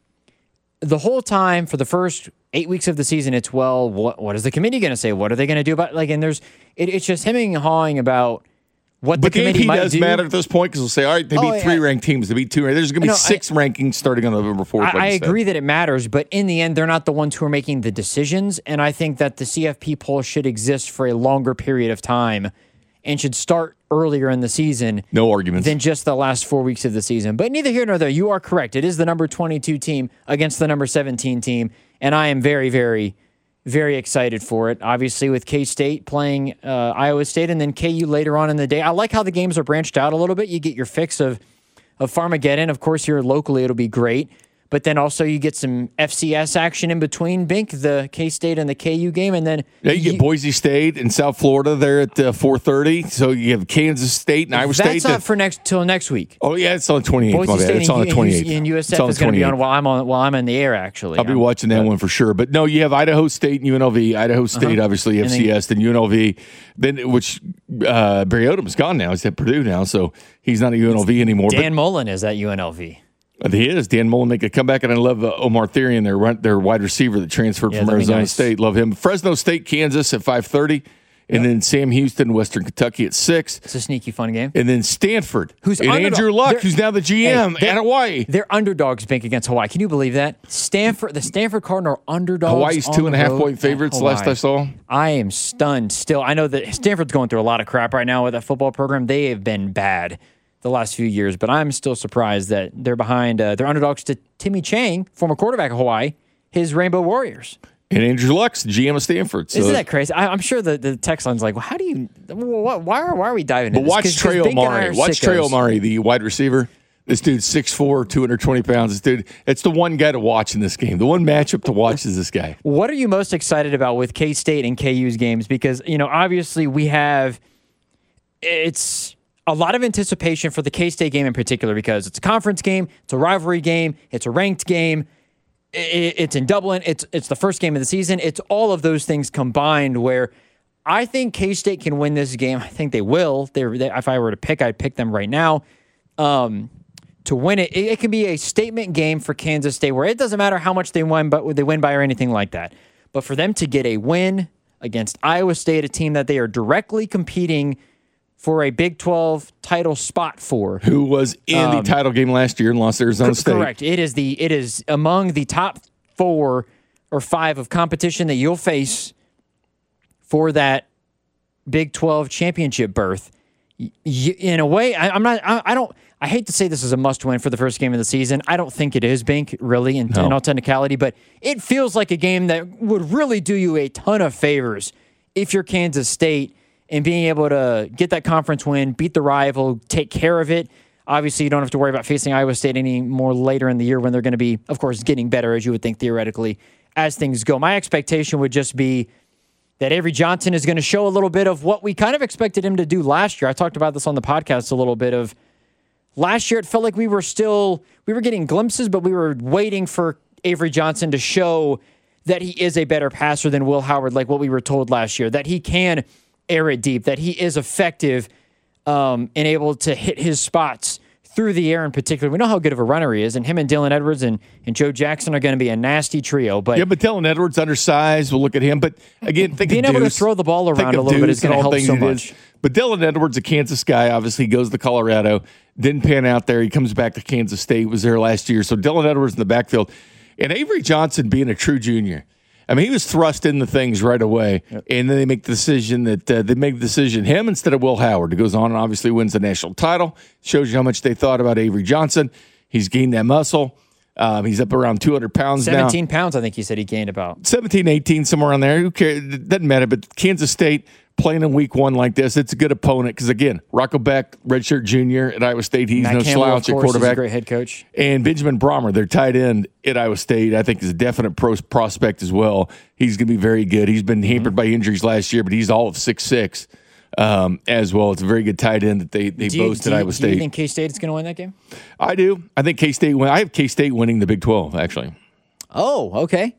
S4: the whole time for the first eight weeks of the season, it's, well, what what is the committee going to say? What are they going to do about, like, and there's, it, it's just hemming and hawing about what
S3: But
S4: the
S3: the A
S4: committee
S3: P
S4: might
S3: does
S4: do.
S3: matter at this point, because they'll say, all right, they
S4: Oh,
S3: beat
S4: yeah.
S3: three ranked teams. They beat two. There's going to be
S4: No, I-
S3: six rankings starting on November fourth.
S4: I,
S3: like
S4: I
S3: you said.
S4: agree that it matters, but in the end, they're not the ones who are making the decisions. And I think that the C F P poll should exist for a longer period of time and should start earlier in the season
S3: No arguments.
S4: than just the last four weeks of the season. But neither here nor there. You are correct. It is the number twenty-two team against the number seventeen team. And I am very, very, very excited for it. Obviously, with K-State playing uh, Iowa State and then K U later on in the day. I like how the games are branched out a little bit. You get your fix of, of Farmageddon. Of course, here locally, it'll be great. But then also you get some F C S action in between, Bink, the K-State and the K U game. And then
S3: Yeah, you get Boise State and South Florida there at uh, four thirty. So you have Kansas State and Iowa
S4: that's
S3: State.
S4: not
S3: that-
S4: for next till next week.
S3: oh, yeah, it's on the twenty-eighth.
S4: Boise
S3: My bad.
S4: State
S3: It's on the
S4: and,
S3: twenty-eighth.
S4: and U S
S3: It's
S4: F is going to be on
S3: twenty-eighth.
S4: while I'm on while I'm in the air. Actually,
S3: I'll be
S4: I'm-
S3: watching that one for sure. But no, you have Idaho State and U N L V. Idaho State,
S4: Uh-huh.
S3: obviously,
S4: And
S3: F
S4: then-
S3: C S, then U N L V, then which uh, Barry Odom's gone now. He's at Purdue now, so he's not at U N L V anymore.
S4: Dan Mullen is at U N L V.
S3: But he is. Dan Mullen make a comeback, and I love uh, Omar Therian, their run- their wide receiver that transferred
S4: Yeah,
S3: from
S4: that'd be
S3: Arizona
S4: nice.
S3: State. Love him. Fresno State, Kansas at five thirty, and then Sam Houston, Western Kentucky at six.
S4: It's a sneaky fun game.
S3: And then Stanford,
S4: Who's
S3: and
S4: underdog-
S3: Andrew Luck,
S4: they're-
S3: who's now the G M
S4: Hey,
S3: at
S4: they're-
S3: Hawaii.
S4: They're underdogs, Bink, against Hawaii. Can you believe that? Stanford, the Stanford Cardinal are underdogs.
S3: Hawaii's
S4: on
S3: two and a
S4: the
S3: half
S4: road
S3: point
S4: at
S3: favorites last I
S4: Hawaii.
S3: saw.
S4: I am stunned still. I know that Stanford's going through a lot of crap right now with that football program. They have been bad the last few years, but I'm still surprised that they're behind. Uh, they're underdogs to Timmy Chang, former quarterback of Hawaii, his Rainbow Warriors.
S3: And Andrew Luck's G M of Stanford. So
S4: Isn't that crazy? I, I'm sure the, the text line's like, well, how do you, what, why, are, why are we diving
S3: But
S4: into this?
S3: watch
S4: 'Cause- 'cause
S3: Trey
S4: Bink and I
S3: Omari.
S4: are
S3: Watch Trey
S4: sickos.
S3: Omari, the wide receiver. This dude's six foot four, two hundred twenty pounds. This dude, it's the one guy to watch in this game. The one matchup to watch is this guy.
S4: What are you most excited about with K-State and K U's games? Because, you know, obviously we have, it's a lot of anticipation for the K-State game in particular because it's a conference game, it's a rivalry game, it's a ranked game, i- i- it's in Dublin, it's it's the first game of the season. It's all of those things combined where I think K-State can win this game. I think they will. They're, they, if I were to pick, I'd pick them right now. Um, to win it, it, it can be a statement game for Kansas State where it doesn't matter how much they win, but they win by or anything like that. But for them to get a win against Iowa State, a team that they are directly competing for a Big twelve title spot for,
S3: Who was in the title game last year and lost to Arizona State.
S4: correct? It is the it is among the top four or five of competition that you'll face for that Big twelve championship berth. y- in a way, I, I'm not. I, I don't. I hate to say this is a must-win for the first game of the season. I don't think it is, Bink, really, in,
S3: No.
S4: in all technicality. But it feels like a game that would really do you a ton of favors if you're Kansas State and being able to get that conference win, beat the rival, take care of it. Obviously, you don't have to worry about facing Iowa State any more later in the year when they're going to be, of course, getting better, as you would think theoretically, as things go. My expectation would just be that Avery Johnson is going to show a little bit of what we kind of expected him to do last year. I talked about this on the podcast a little bit of last year. It felt like we were still, we were getting glimpses, but we were waiting for Avery Johnson to show that he is a better passer than Will Howard, like what we were told last year, that he can air it deep, that he is effective um, and able to hit his spots through the air in particular. We know how good of a runner he is, and him and Dylan Edwards and, and Joe Jackson are going to be a nasty trio. But
S3: yeah, but Dylan Edwards undersized. We'll look at him. But again, think
S4: being
S3: of
S4: able
S3: Deuce.
S4: to throw the ball
S3: Think
S4: around a
S3: of
S4: little bit
S3: Deuce
S4: is going
S3: and
S4: to
S3: all
S4: help
S3: things
S4: so
S3: he did.
S4: much.
S3: But Dylan Edwards, a Kansas guy, obviously goes to Colorado. Didn't pan out there. He comes back to Kansas State. Was there last year. So Dylan Edwards in the backfield, and Avery Johnson being a true junior. I mean, he was thrust into things right away, yep. and then they make the decision that uh, they make the decision him instead of Will Howard. He goes on and obviously wins the national title. Shows you how much they thought about Avery Johnson. He's gained that muscle. Um, he's up around two hundred pounds
S4: seventeen
S3: now.
S4: seventeen pounds, I think he said he gained about.
S3: seventeen, eighteen, somewhere around there. Who cares? It doesn't matter. But Kansas State playing in week one like this, it's a good opponent because, again, Rocco Beck, redshirt junior at Iowa State. He's
S4: Matt
S3: no
S4: Campbell,
S3: slouch
S4: of course,
S3: at quarterback.
S4: He's a great head coach.
S3: And Benjamin Brahmer, their tight end at Iowa State, I think is a definite pro- prospect as well. He's going to be very good. He's been hampered mm-hmm. by injuries last year, but he's all of six six um, as well. It's a very good tight end that they, they
S4: do you,
S3: boast
S4: do
S3: at
S4: you,
S3: Iowa State.
S4: Do you think K-State is going to win that game?
S3: I do. I think K-State win. I have K-State winning the Big twelve, actually.
S4: Oh, okay.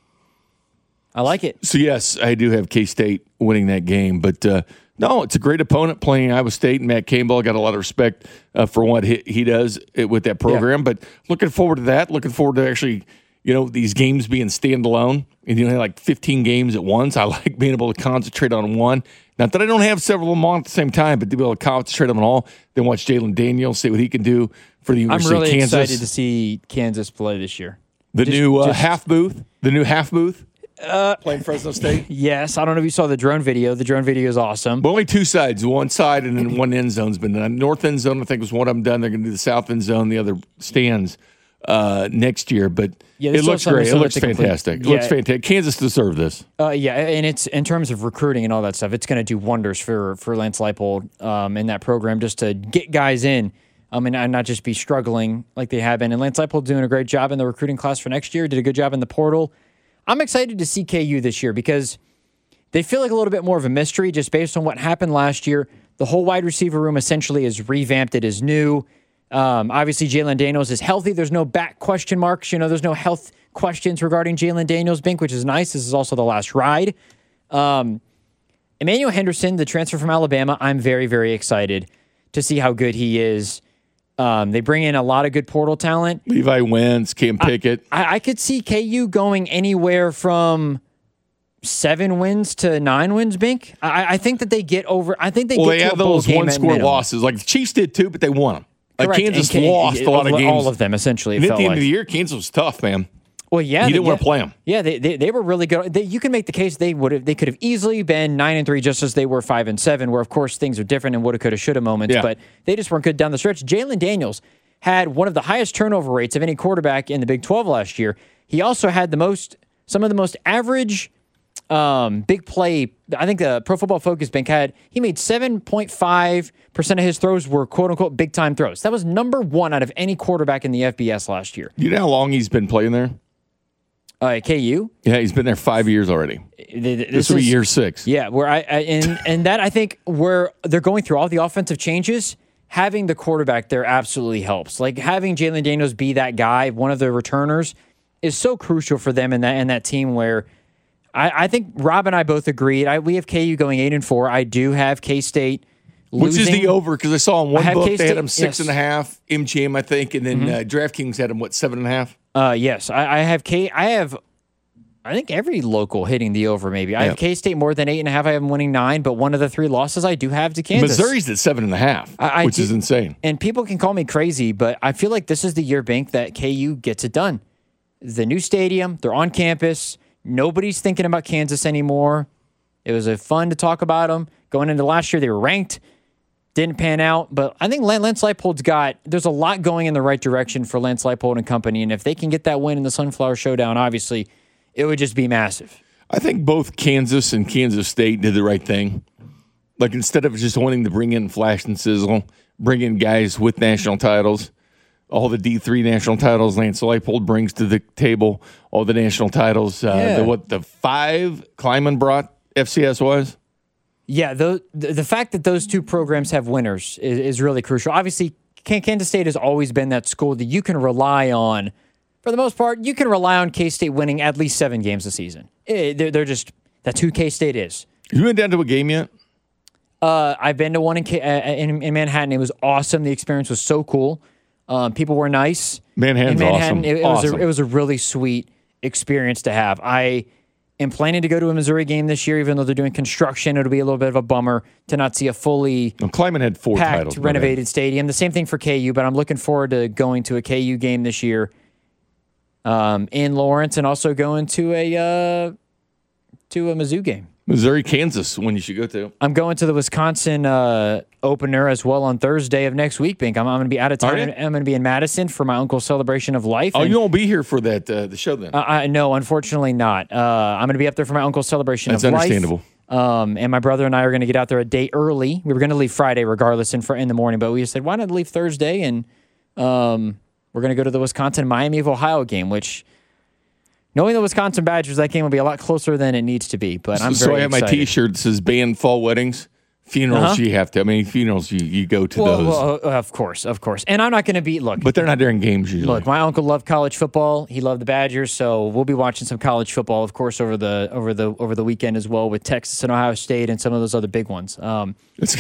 S4: I like it.
S3: So, yes, I do have K-State winning that game. But, uh, no, it's a great opponent playing Iowa State. And Matt Campbell, I got a lot of respect uh, for what he, he does with that program. Yeah. But looking forward to that. Looking forward to actually, you know, these games being standalone. And you know, like fifteen games at once. I like being able to concentrate on one. Not that I don't have several of them on at the same time, but to be able to concentrate on them all. Then watch Jalen Daniels, see what he can do for the University
S4: I'm really
S3: of Kansas.
S4: excited to see Kansas play this year.
S3: The
S4: just,
S3: new uh,
S4: just,
S3: half booth. The new half booth.
S4: Uh,
S3: playing Fresno State?
S4: Yes. I don't know if you saw the drone video. The drone video is awesome.
S3: But only two sides. One side and then one end zone's been done. North end zone, I think, was one of them done. They're going to do the south end zone, the other stands uh, next year. But
S4: yeah,
S3: it looks great. It looks fantastic.
S4: Complete,
S3: it looks yeah. fantastic. Kansas deserved this.
S4: Uh, yeah, and it's in terms of recruiting and all that stuff, it's going to do wonders for, for Lance Leipold um, in that program just to get guys in um, and not just be struggling like they have been. And Lance Leipold doing a great job in the recruiting class for next year, did a good job in the portal. I'm excited to see K U this year because they feel like a little bit more of a mystery just based on what happened last year. The whole wide receiver room essentially is revamped. It is new. Um, obviously, Jalen Daniels is healthy. There's no back question marks. You know, there's no health questions regarding Jalen Daniels, Bink, which is nice. This is also the last ride. Um, Emmanuel Henderson, the transfer from Alabama, I'm very, very excited to see how good he is. Um, they bring in a lot of good portal talent.
S3: Levi Wentz, Cam Pickett.
S4: I, I, I could see K U going anywhere from seven wins to nine wins, Bink. I, I think that they get over. I think they
S3: well,
S4: get
S3: they
S4: to
S3: have
S4: a bowl
S3: those
S4: game
S3: one-score losses. Like the Chiefs did too, but they won them. Like
S4: Correct.
S3: Kansas
S4: K-
S3: lost a lot of games.
S4: All of them, essentially. It
S3: and
S4: felt
S3: at the end
S4: like.
S3: of the year, Kansas was tough, man.
S4: Well, yeah,
S3: you
S4: they,
S3: didn't
S4: yeah,
S3: want to play them.
S4: Yeah, they, they they were really good. They, you can make the case they would have they could have easily been nine and three, just as they were five and seven. Where of course things are different and woulda, coulda, shoulda moments,
S3: yeah.
S4: but they just weren't good down the stretch. Jalen Daniels had one of the highest turnover rates of any quarterback in the Big twelve last year. He also had the most some of the most average um, big play. I think the Pro Football Focus Bank had he made seven point five percent of his throws were quote unquote big time throws. That was number one out of any quarterback in the F B S last year.
S3: You know how long he's been playing there?
S4: Uh, at K U?
S3: Yeah, he's been there five years already.
S4: This,
S3: this will be year six.
S4: Yeah, where I, I and and that I think where they're going through all the offensive changes, having the quarterback there absolutely helps. Like having Jalen Daniels be that guy, one of the returners, is so crucial for them in that in that team. Where I, I think Rob and I both agreed. I, we have K U going eight and four. I do have K State.
S3: Which is the over, because I saw in one book
S4: K-State,
S3: they had him six
S4: yes.
S3: and a half, M G M, I think, and then
S4: Mm-hmm.
S3: uh, DraftKings had him, what, seven and a half?
S4: Uh, yes, I, I have K. I have, I think every local hitting the over. Maybe I
S3: Yeah.
S4: have K State more than eight and a half. I have them winning nine, but one of the three losses I do have to Kansas.
S3: Missouri's at seven and a half,
S4: I, I
S3: which
S4: do,
S3: is insane.
S4: And people can call me crazy, but I feel like this is the year, Bink, that K U gets it done. The new stadium, they're on campus. Nobody's thinking about Kansas anymore. It was a fun to talk about them. Going into last year, they were ranked. Didn't pan out, but I think Lance Leipold's got, there's a lot going in the right direction for Lance Leipold and company, and if they can get that win in the Sunflower Showdown, obviously, it would just be massive.
S3: I think both Kansas and Kansas State did the right thing. Like, instead of just wanting to bring in flash and sizzle, bring in guys with national titles, all the D three national titles Lance Leipold brings to the table, all the national titles, uh,
S4: Yeah.
S3: the, what the five Kleiman brought F C S was?
S4: Yeah, the, the the fact that those two programs have winners is, is really crucial. Obviously, Kansas State has always been that school that you can rely on. For the most part, you can rely on K-State winning at least seven games a season. It, they're, they're just, that's who K-State is.
S3: You went down to a game yet?
S4: Uh, I've been to one in, K- uh, in in Manhattan. It was awesome. The experience was so cool. Um, people were nice.
S3: Manhattan's
S4: in Manhattan,
S3: awesome.
S4: It, it
S3: awesome.
S4: was a, it was a really sweet experience to have. I am planning to go to a Missouri game this year, even though they're doing construction. It'll be a little bit of a bummer to not see a fully
S3: well, Kleiman had four
S4: packed,
S3: titles,
S4: renovated stadium. The same thing for K U, but I'm looking forward to going to a K U game this year um, in Lawrence, and also going to a uh, to a Mizzou game.
S3: Missouri, Kansas, when you should go to.
S4: I'm going to the Wisconsin uh, opener as well on Thursday of next week, Bink. I'm, I'm going to be out of town. I'm going to be in Madison for my uncle's celebration of life.
S3: Oh,
S4: and,
S3: you won't be here for that uh, the show then?
S4: Uh, I, no, unfortunately not. Uh, I'm going to be up there for my uncle's celebration
S3: That's
S4: of life.
S3: understandable.
S4: Um, and my brother and I are going to get out there a day early. We were going to leave Friday regardless in, fr- in the morning, but we just said, why not leave Thursday? And um, we're going to go to the Wisconsin Miami of Ohio game, which... Knowing the Wisconsin Badgers, that game will be a lot closer than it needs to be. But I'm
S3: so
S4: very
S3: I have
S4: excited.
S3: my T-shirt that says "Band Fall Weddings." Funerals,
S4: Uh-huh.
S3: you have to. I mean, funerals, you, you go to
S4: Well,
S3: those.
S4: well, uh, of course, of course. And I'm not going to be, look.
S3: But they're not during games usually.
S4: Look, my uncle loved college football. He loved the Badgers, so we'll be watching some college football, of course, over the over the over the weekend as well with Texas and Ohio State and some of those other big ones. Um,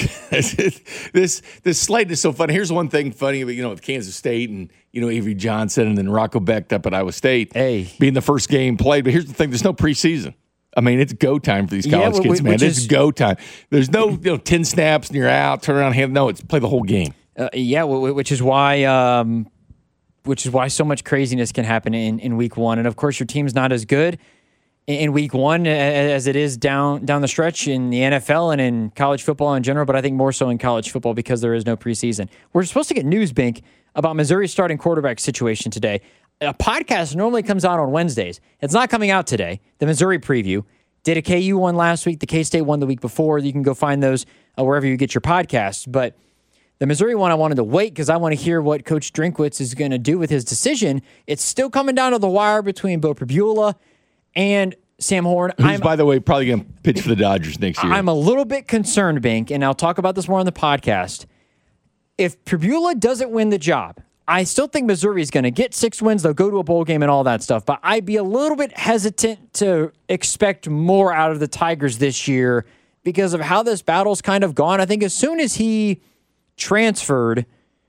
S3: this this slate is so fun. Here's one thing funny, but you know, with Kansas State and you know Avery Johnson and then Rocco Becht up at Iowa State,
S4: hey,
S3: being the first game played. But here's the thing: there's no preseason. I mean, it's go time for these college
S4: Yeah,
S3: kids,
S4: wh-
S3: man.
S4: which
S3: It's
S4: is-
S3: go time. There's no you know ten snaps and you're out, turn around, hand. No, it's play the whole game.
S4: Uh, yeah, w- which is why, um, which is why so much craziness can happen in, in week one, and of course your team's not as good in, in week one as it is down down the stretch in the N F L and in college football in general. But I think more so in college football because there is no preseason. We're supposed to get news, Bink, about Missouri's starting quarterback situation today. A podcast normally comes out on Wednesdays. It's not coming out today. The Missouri preview. Did a K U one last week. The K-State one the week before. You can go find those uh, wherever you get your podcasts. But the Missouri one, I wanted to wait because I want to hear what Coach Drinkwitz is going to do with his decision. It's still coming down to the wire between Bo Pribula and Sam Horn.
S3: Who's,
S4: I'm,
S3: by the way, probably going to pitch for the Dodgers next year.
S4: I'm a little bit concerned, Bink, and I'll talk about this more on the podcast. If Pribula doesn't win the job, I still think Missouri is going to get six wins. They'll go to a bowl game and all that stuff. But I'd be a little bit hesitant to expect more out of the Tigers this year because of how this battle's kind of gone. I think as soon as he transferred,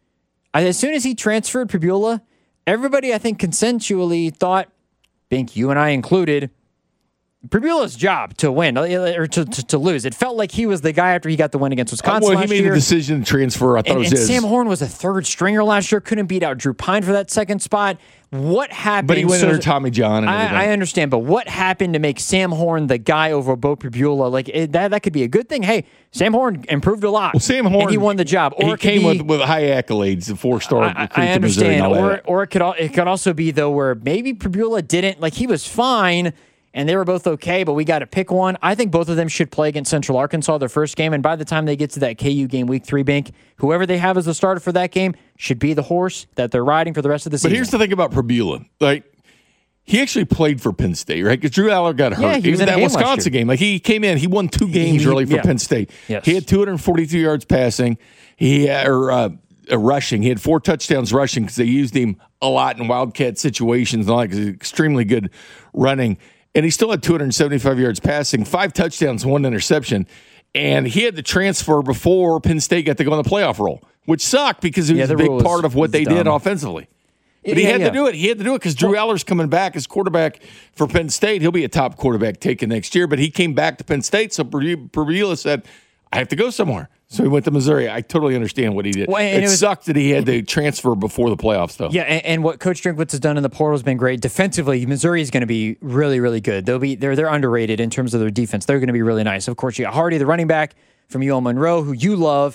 S4: as soon as he transferred Pribula, everybody, I think, consensually thought, Bink, you and I included, Pribula's job to win or to, to, to lose. It felt like he was the guy after he got the win against Wisconsin
S3: Uh, well,
S4: last
S3: he made
S4: year.
S3: the decision to transfer. I thought
S4: And,
S3: it was
S4: and
S3: his.
S4: Sam Horn was a third stringer last year. Couldn't beat out Drew Pine for that second spot. What happened?
S3: But he went
S4: so-
S3: under Tommy John and everything.
S4: I, I understand, but what happened to make Sam Horn the guy over Bo Pribula? Like it, that, that could be a good thing. Hey, Sam Horn improved a lot.
S3: Well, Sam Horn,
S4: and he won the job. Or
S3: he
S4: it could
S3: came
S4: be-
S3: with, with high accolades, the four-star
S4: I,
S3: recruit
S4: I
S3: to Missouri and
S4: understand,
S3: all
S4: or
S3: that.
S4: or it could al- it could also be though where maybe Pribula didn't like he was fine and they were both okay, but we got to pick one. I think both of them should play against Central Arkansas their first game, and by the time they get to that K U game, week three, Bink, whoever they have as the starter for that game should be the horse that they're riding for the rest of the season.
S3: But here's the thing about Pribula, like he actually played for Penn State, right? Because Drew Aller got hurt.
S4: Yeah, he was in a
S3: that
S4: game last
S3: Wisconsin
S4: year.
S3: game. Like he came in, he won two games
S4: He-
S3: really for
S4: yeah.
S3: Penn State.
S4: Yes.
S3: He had two hundred forty-two yards passing. He had, or uh, uh, rushing. He had four touchdowns rushing because they used him a lot in wildcat situations and all that. 'Cause he's extremely good running. And he still had two hundred seventy-five yards passing, five touchdowns, one interception. And he had to transfer before Penn State got to go on the playoff role, which sucked because it was
S4: Yeah,
S3: a
S4: the
S3: big
S4: rule is-
S3: part of what
S4: is
S3: they did
S4: dumb.
S3: offensively. But he
S4: Yeah,
S3: had
S4: yeah.
S3: to do it. He had to do it because Drew Aller's coming back as quarterback for Penn State. He'll be a top quarterback taken next year, but he came back to Penn State. So Pribula said, I have to go somewhere. So he went to Missouri. I totally understand what he did.
S4: Well, and
S3: it,
S4: it was-
S3: sucked that he had to transfer before the playoffs, though.
S4: Yeah, and, and what Coach Drinkwitz has done in the portal has been great. Defensively, Missouri is going to be really, really good. They'll be they're they're underrated in terms of their defense. They're going to be really nice. Of course, you got Hardy, the running back from U L Monroe, who you love.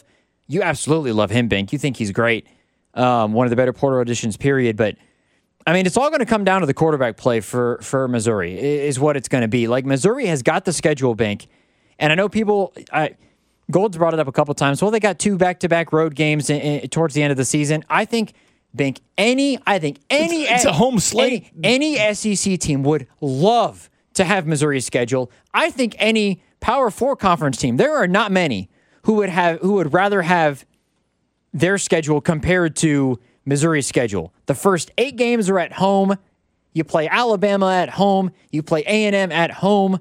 S4: you absolutely love him, Bink. You think he's great. Um, one of the better portal additions, period. But, I mean, it's all going to come down to the quarterback play for, for Missouri is what it's going to be. Like, Missouri has got the schedule, Bink. And I know people, I, Gold's brought it up a couple times. Well, they got two back-to-back road games in, in, towards the end of the season. I think, Bink, any, I think any,
S3: it's, it's a home slate.
S4: Any, any S E C team would love to have Missouri's schedule. I think any Power Four conference team, there are not many who would have, who would rather have their schedule compared to Missouri's schedule. The first eight games are at home. You play Alabama at home. You play A and M at home.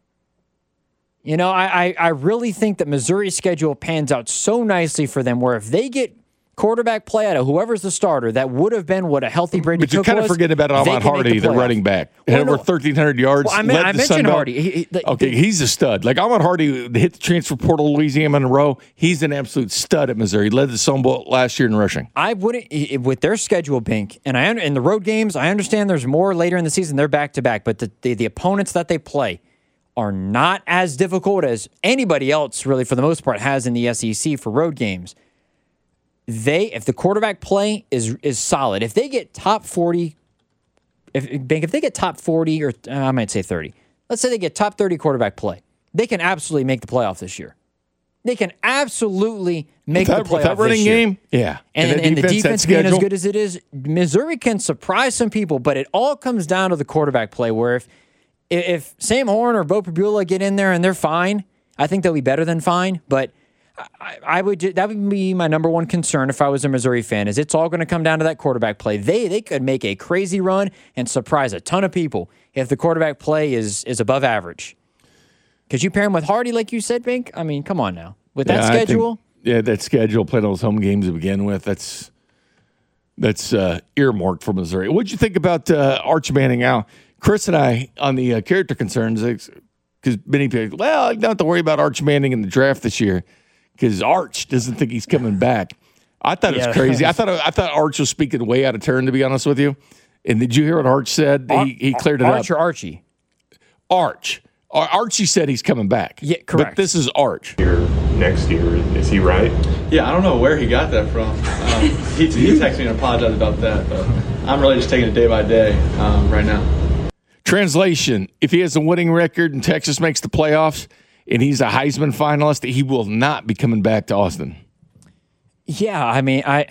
S4: You know, I, I, I really think that Missouri's schedule pans out so nicely for them where if they get quarterback play out of whoever's the starter, that would have been what a healthy Brady
S3: But you're
S4: Cook
S3: kind of
S4: was,
S3: forgetting about
S4: they
S3: Ahmad
S4: can make
S3: Hardy,
S4: the
S3: the
S4: playoff.
S3: running back.
S4: Well,
S3: Had over
S4: no.
S3: thirteen hundred yards.
S4: Well, I, mean,
S3: led
S4: I
S3: the
S4: mentioned
S3: Sun Belt.
S4: Hardy. He, he, the,
S3: Okay, he's a stud. Like Ahmad Hardy hit the transfer portal Louisiana in a row. He's an absolute stud at Missouri. He led the Sun Belt last year in rushing.
S4: I wouldn't, with their schedule, Bink, and I in the road games, I understand there's more later in the season. They're back to back, but the, the, the opponents that they play are not as difficult as anybody else, really, for the most part, has in the S E C for road games. They, if the quarterback play is is solid, if they get top forty, if Bink, if they get top forty, or uh, I might say thirty, let's say they get top thirty quarterback play, they can absolutely make the playoff this year. They can absolutely make
S3: With that,
S4: the playoff
S3: with that running
S4: this year.
S3: game, yeah.
S4: And, and,
S3: that
S4: and the
S3: defense, that
S4: defense being as
S3: schedule.
S4: good as it is, Missouri can surprise some people, but it all comes down to the quarterback play. Where if if Sam Horn or Bo Pribula get in there and they're fine, I think they'll be better than fine. But I, I would ju- that would be my number one concern if I was a Missouri fan. Is it's all going to come down to that quarterback play. They they could make a crazy run and surprise a ton of people if the quarterback play is is above average. Because you pair him with Hardy, like you said, Bink. I mean, come on now. With that
S3: Yeah, I
S4: schedule,
S3: think- yeah, that schedule, playing those home games to begin with, that's that's uh, earmarked for Missouri. What'd you think about uh, Arch Manning? Now, Chris and I on the uh, character concerns, because many people, well, you don't have to worry about Arch Manning in the draft this year because Arch doesn't think he's coming back. I thought it was
S4: Yeah.
S3: crazy. I thought I thought Arch was speaking way out of turn, to be honest with you. And did you hear what Arch said?
S4: Ar-
S3: he, he cleared it
S4: Arch
S3: up.
S4: or Archie?
S3: Arch. Ar- Archie said he's coming back.
S4: Yeah, correct.
S3: But this is Arch.
S11: Here next year, is he right?
S12: Yeah, I don't know where he got that from. Um, he, he texted me and apologized about that, but I'm really just taking it day by day um, right now.
S3: Translation, if he has a winning record and Texas makes the playoffs and he's a Heisman finalist, he will not be coming back to Austin.
S4: Yeah, I mean, I,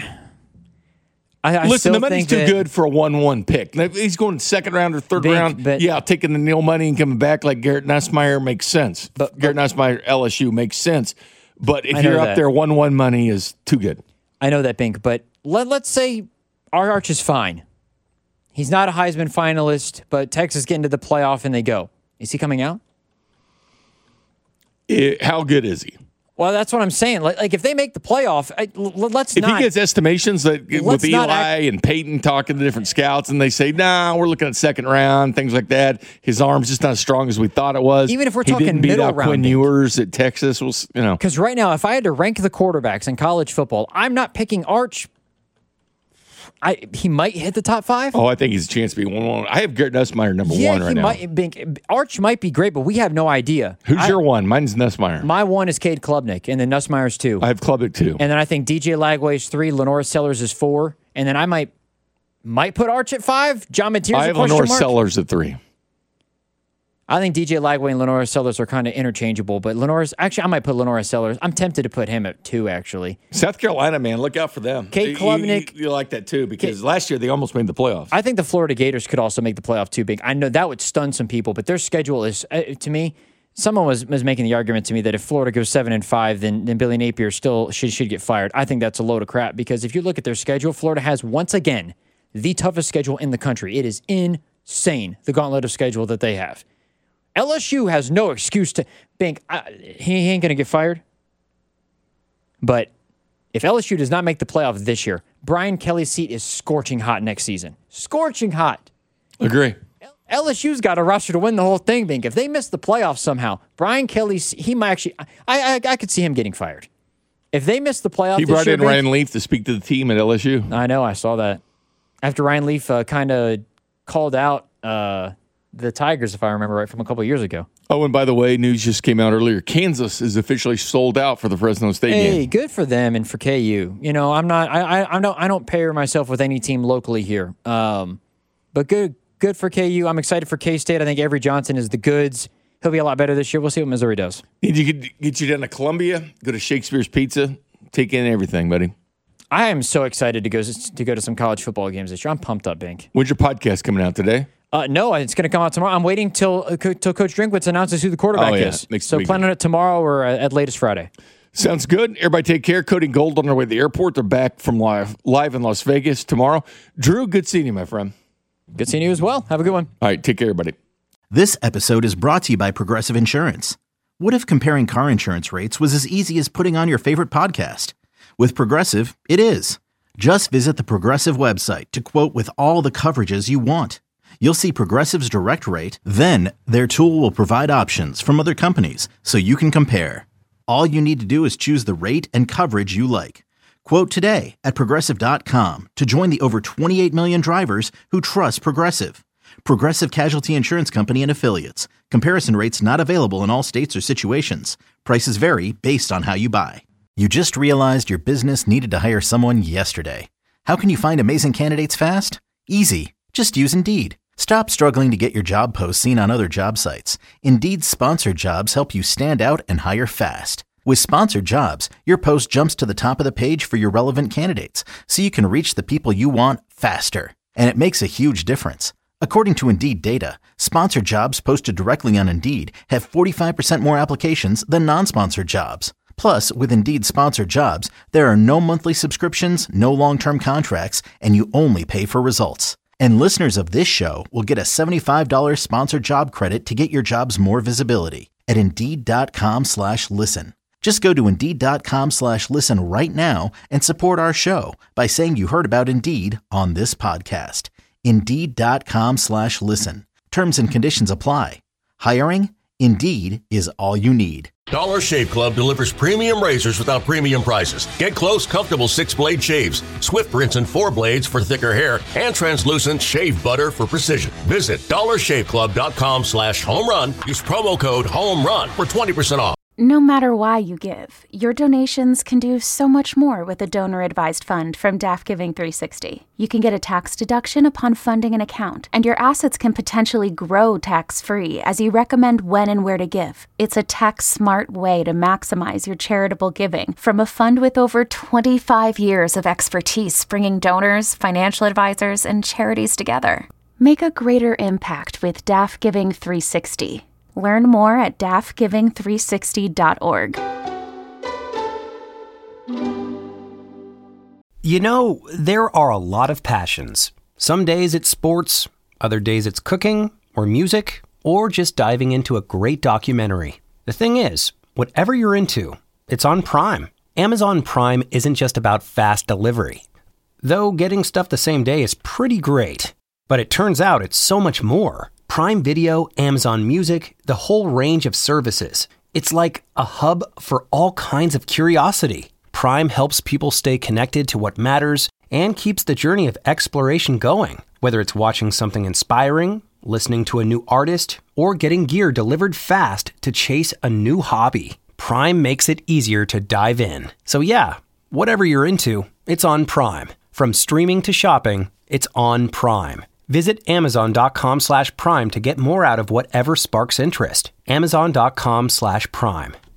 S4: I, I
S3: Listen,
S4: still
S3: the money's
S4: think
S3: too
S4: that,
S3: good for a one one pick. Now, if he's going second round or third
S4: Big,
S3: round,
S4: but-
S3: yeah, taking the nil money and coming back like Garrett Nussmeier makes sense.
S4: But-
S3: Garrett Nussmeier, L S U makes sense. But if
S4: I know
S3: you're up
S4: that.
S3: there, one one money is too good.
S4: I know that, Bink, but let, let's say our Arch is fine. He's not a Heisman finalist, but Texas get into the playoff and they go. Is he coming out?
S3: It- how good is he?
S4: Well, that's what I'm saying. Like, like if they make the playoff, I, l- let's
S3: If
S4: not.
S3: he gets estimations that with
S4: Let's
S3: Eli
S4: not act-
S3: and Peyton talking to different scouts, and they say, "Nah, we're looking at second round, things like that." His arm's just not as strong as we thought it was.
S4: Even if we're
S3: he
S4: talking
S3: didn't beat
S4: middle
S3: out Quinn
S4: round,
S3: Ewers at Texas, was you know.
S4: Because right now, if I had to rank the quarterbacks in college football, I'm not picking Arch. I he might hit the top five.
S3: Oh, I think he's a chance to be one one. I have Garrett Nussmeier number
S4: yeah,
S3: one right
S4: he
S3: now.
S4: might. Bink, Arch might be great, but we have no idea.
S3: Who's
S4: I-
S3: your one? Mine's Nussmeier.
S4: My one is Cade Klubnik, and then Nussmeier's two.
S3: I have Klubnik too.
S4: And then I think D J Lagway's three, Lenore Sellers is four, and then I might might put Arch at five. John Mateer's
S3: I
S4: a
S3: have
S4: question
S3: Lenore
S4: mark.
S3: Sellers at three.
S4: I think D J Lagway and Lenore Sellers are kind of interchangeable, but Lenore's actually I might put Lenore Sellers. I'm tempted to put him at two, actually.
S3: South Carolina, man, look out for them.
S4: Cade
S3: You-
S4: Klubnik-
S3: you, you like that too because last year they almost made the playoffs.
S4: I think the Florida Gators could also make the playoff too big. I know that would stun some people, but their schedule is uh, to me. Someone was, was making the argument to me that if Florida goes seven and five, then then Billy Napier still should should get fired. I think that's a load of crap because if you look at their schedule, Florida has once again the toughest schedule in the country. It is insane the gauntlet of schedule that they have. L S U has no excuse to think uh, he, he ain't going to get fired. But if L S U does not make the playoff this year, Brian Kelly's seat is scorching hot next season. Scorching hot.
S3: Agree.
S4: L S U's got a roster to win the whole thing, Bink. If they miss the playoffs somehow, Brian Kelly, he might actually, I, I, I could see him getting fired. If they miss the playoff
S3: He
S4: this
S3: brought
S4: year,
S3: in
S4: Bink-
S3: Ryan Leaf to speak to the team at L S U.
S4: I know, I saw that. After Ryan Leaf uh, kind of called out uh, the Tigers, if I remember right, from a couple years ago.
S3: Oh, and by the way, news just came out earlier. Kansas is officially sold out for the Fresno State
S4: hey,
S3: game.
S4: Hey, good for them and for K U. You know, I'm not. I, I, I don't. I don't pair myself with any team locally here. Um, but good, good for K U. I'm excited for K-State. I think Avery Johnson is the goods. He'll be a lot better this year. We'll see what Missouri does.
S3: Need you get, get you down to Columbia, go to Shakespeare's Pizza, take in everything, buddy.
S4: I am so excited to go to go to some college football games this year. I'm pumped up, Bink.
S3: When's your podcast coming out today?
S4: Uh, no, it's going to come out tomorrow. I'm waiting till uh, till Coach Drinkwitz announces who the quarterback
S3: oh, yeah.
S4: is.
S3: Next
S4: so
S3: week.
S4: plan on it tomorrow or uh, at latest Friday.
S3: Sounds good. Everybody take care. Cody and Gold on their way to the airport. They're back from live, live in Las Vegas tomorrow. Drew, good seeing you, my friend.
S4: Good seeing you as well. Have a good one.
S3: All right, take care, everybody.
S1: This episode is brought to you by Progressive Insurance. What if comparing car insurance rates was as easy as putting on your favorite podcast? With Progressive, it is. Just visit the Progressive website to quote with all the coverages you want. You'll see Progressive's direct rate, then their tool will provide options from other companies so you can compare. All you need to do is choose the rate and coverage you like. Quote today at Progressive dot com to join the over twenty-eight million drivers who trust Progressive. Progressive Casualty Insurance Company and Affiliates. Comparison rates not available in all states or situations. Prices vary based on how you buy. You just realized your business needed to hire someone yesterday. How can you find amazing candidates fast? Easy. Just use Indeed. Stop struggling to get your job posts seen on other job sites. Indeed's sponsored jobs help you stand out and hire fast. With sponsored jobs, your post jumps to the top of the page for your relevant candidates, so you can reach the people you want faster. And it makes a huge difference. According to Indeed data, sponsored jobs posted directly on Indeed have forty-five percent more applications than non-sponsored jobs. Plus, with Indeed sponsored jobs, there are no monthly subscriptions, no long-term contracts, and you only pay for results. And listeners of this show will get a seventy-five dollars sponsored job credit to get your jobs more visibility at Indeed.com slash listen. Just go to Indeed.com slash listen right now and support our show by saying you heard about Indeed on this podcast. Indeed.com slash listen. Terms and conditions apply. Hiring? Indeed is all you need.
S2: Dollar Shave Club delivers premium razors without premium prices. Get close, comfortable six-blade shaves, Swift rinse and four blades for thicker hair, and translucent shave butter for precision. Visit dollarshaveclub.com slash home run. Use promo code home run for twenty percent off.
S13: No matter why you give, your donations can do so much more with a donor-advised fund from D A F Giving three sixty. You can get a tax deduction upon funding an account, and your assets can potentially grow tax-free as you recommend when and where to give. It's a tax-smart way to maximize your charitable giving from a fund with over twenty-five years of expertise bringing donors, financial advisors, and charities together. Make a greater impact with D A F Giving three sixty. Learn more at D A F giving three sixty dot org.
S10: You know, there are a lot of passions. Some days it's sports, other days it's cooking, or music, or just diving into a great documentary. The thing is, whatever you're into, it's on Prime. Amazon Prime isn't just about fast delivery. Though getting stuff the same day is pretty great. But it turns out it's so much more. Prime Video, Amazon Music, the whole range of services. It's like a hub for all kinds of curiosity. Prime helps people stay connected to what matters and keeps the journey of exploration going. Whether it's watching something inspiring, listening to a new artist, or getting gear delivered fast to chase a new hobby, Prime makes it easier to dive in. So yeah, whatever you're into, it's on Prime. From streaming to shopping, it's on Prime. Visit Amazon.com slash Prime to get more out of whatever sparks interest. Amazon.com slash Prime.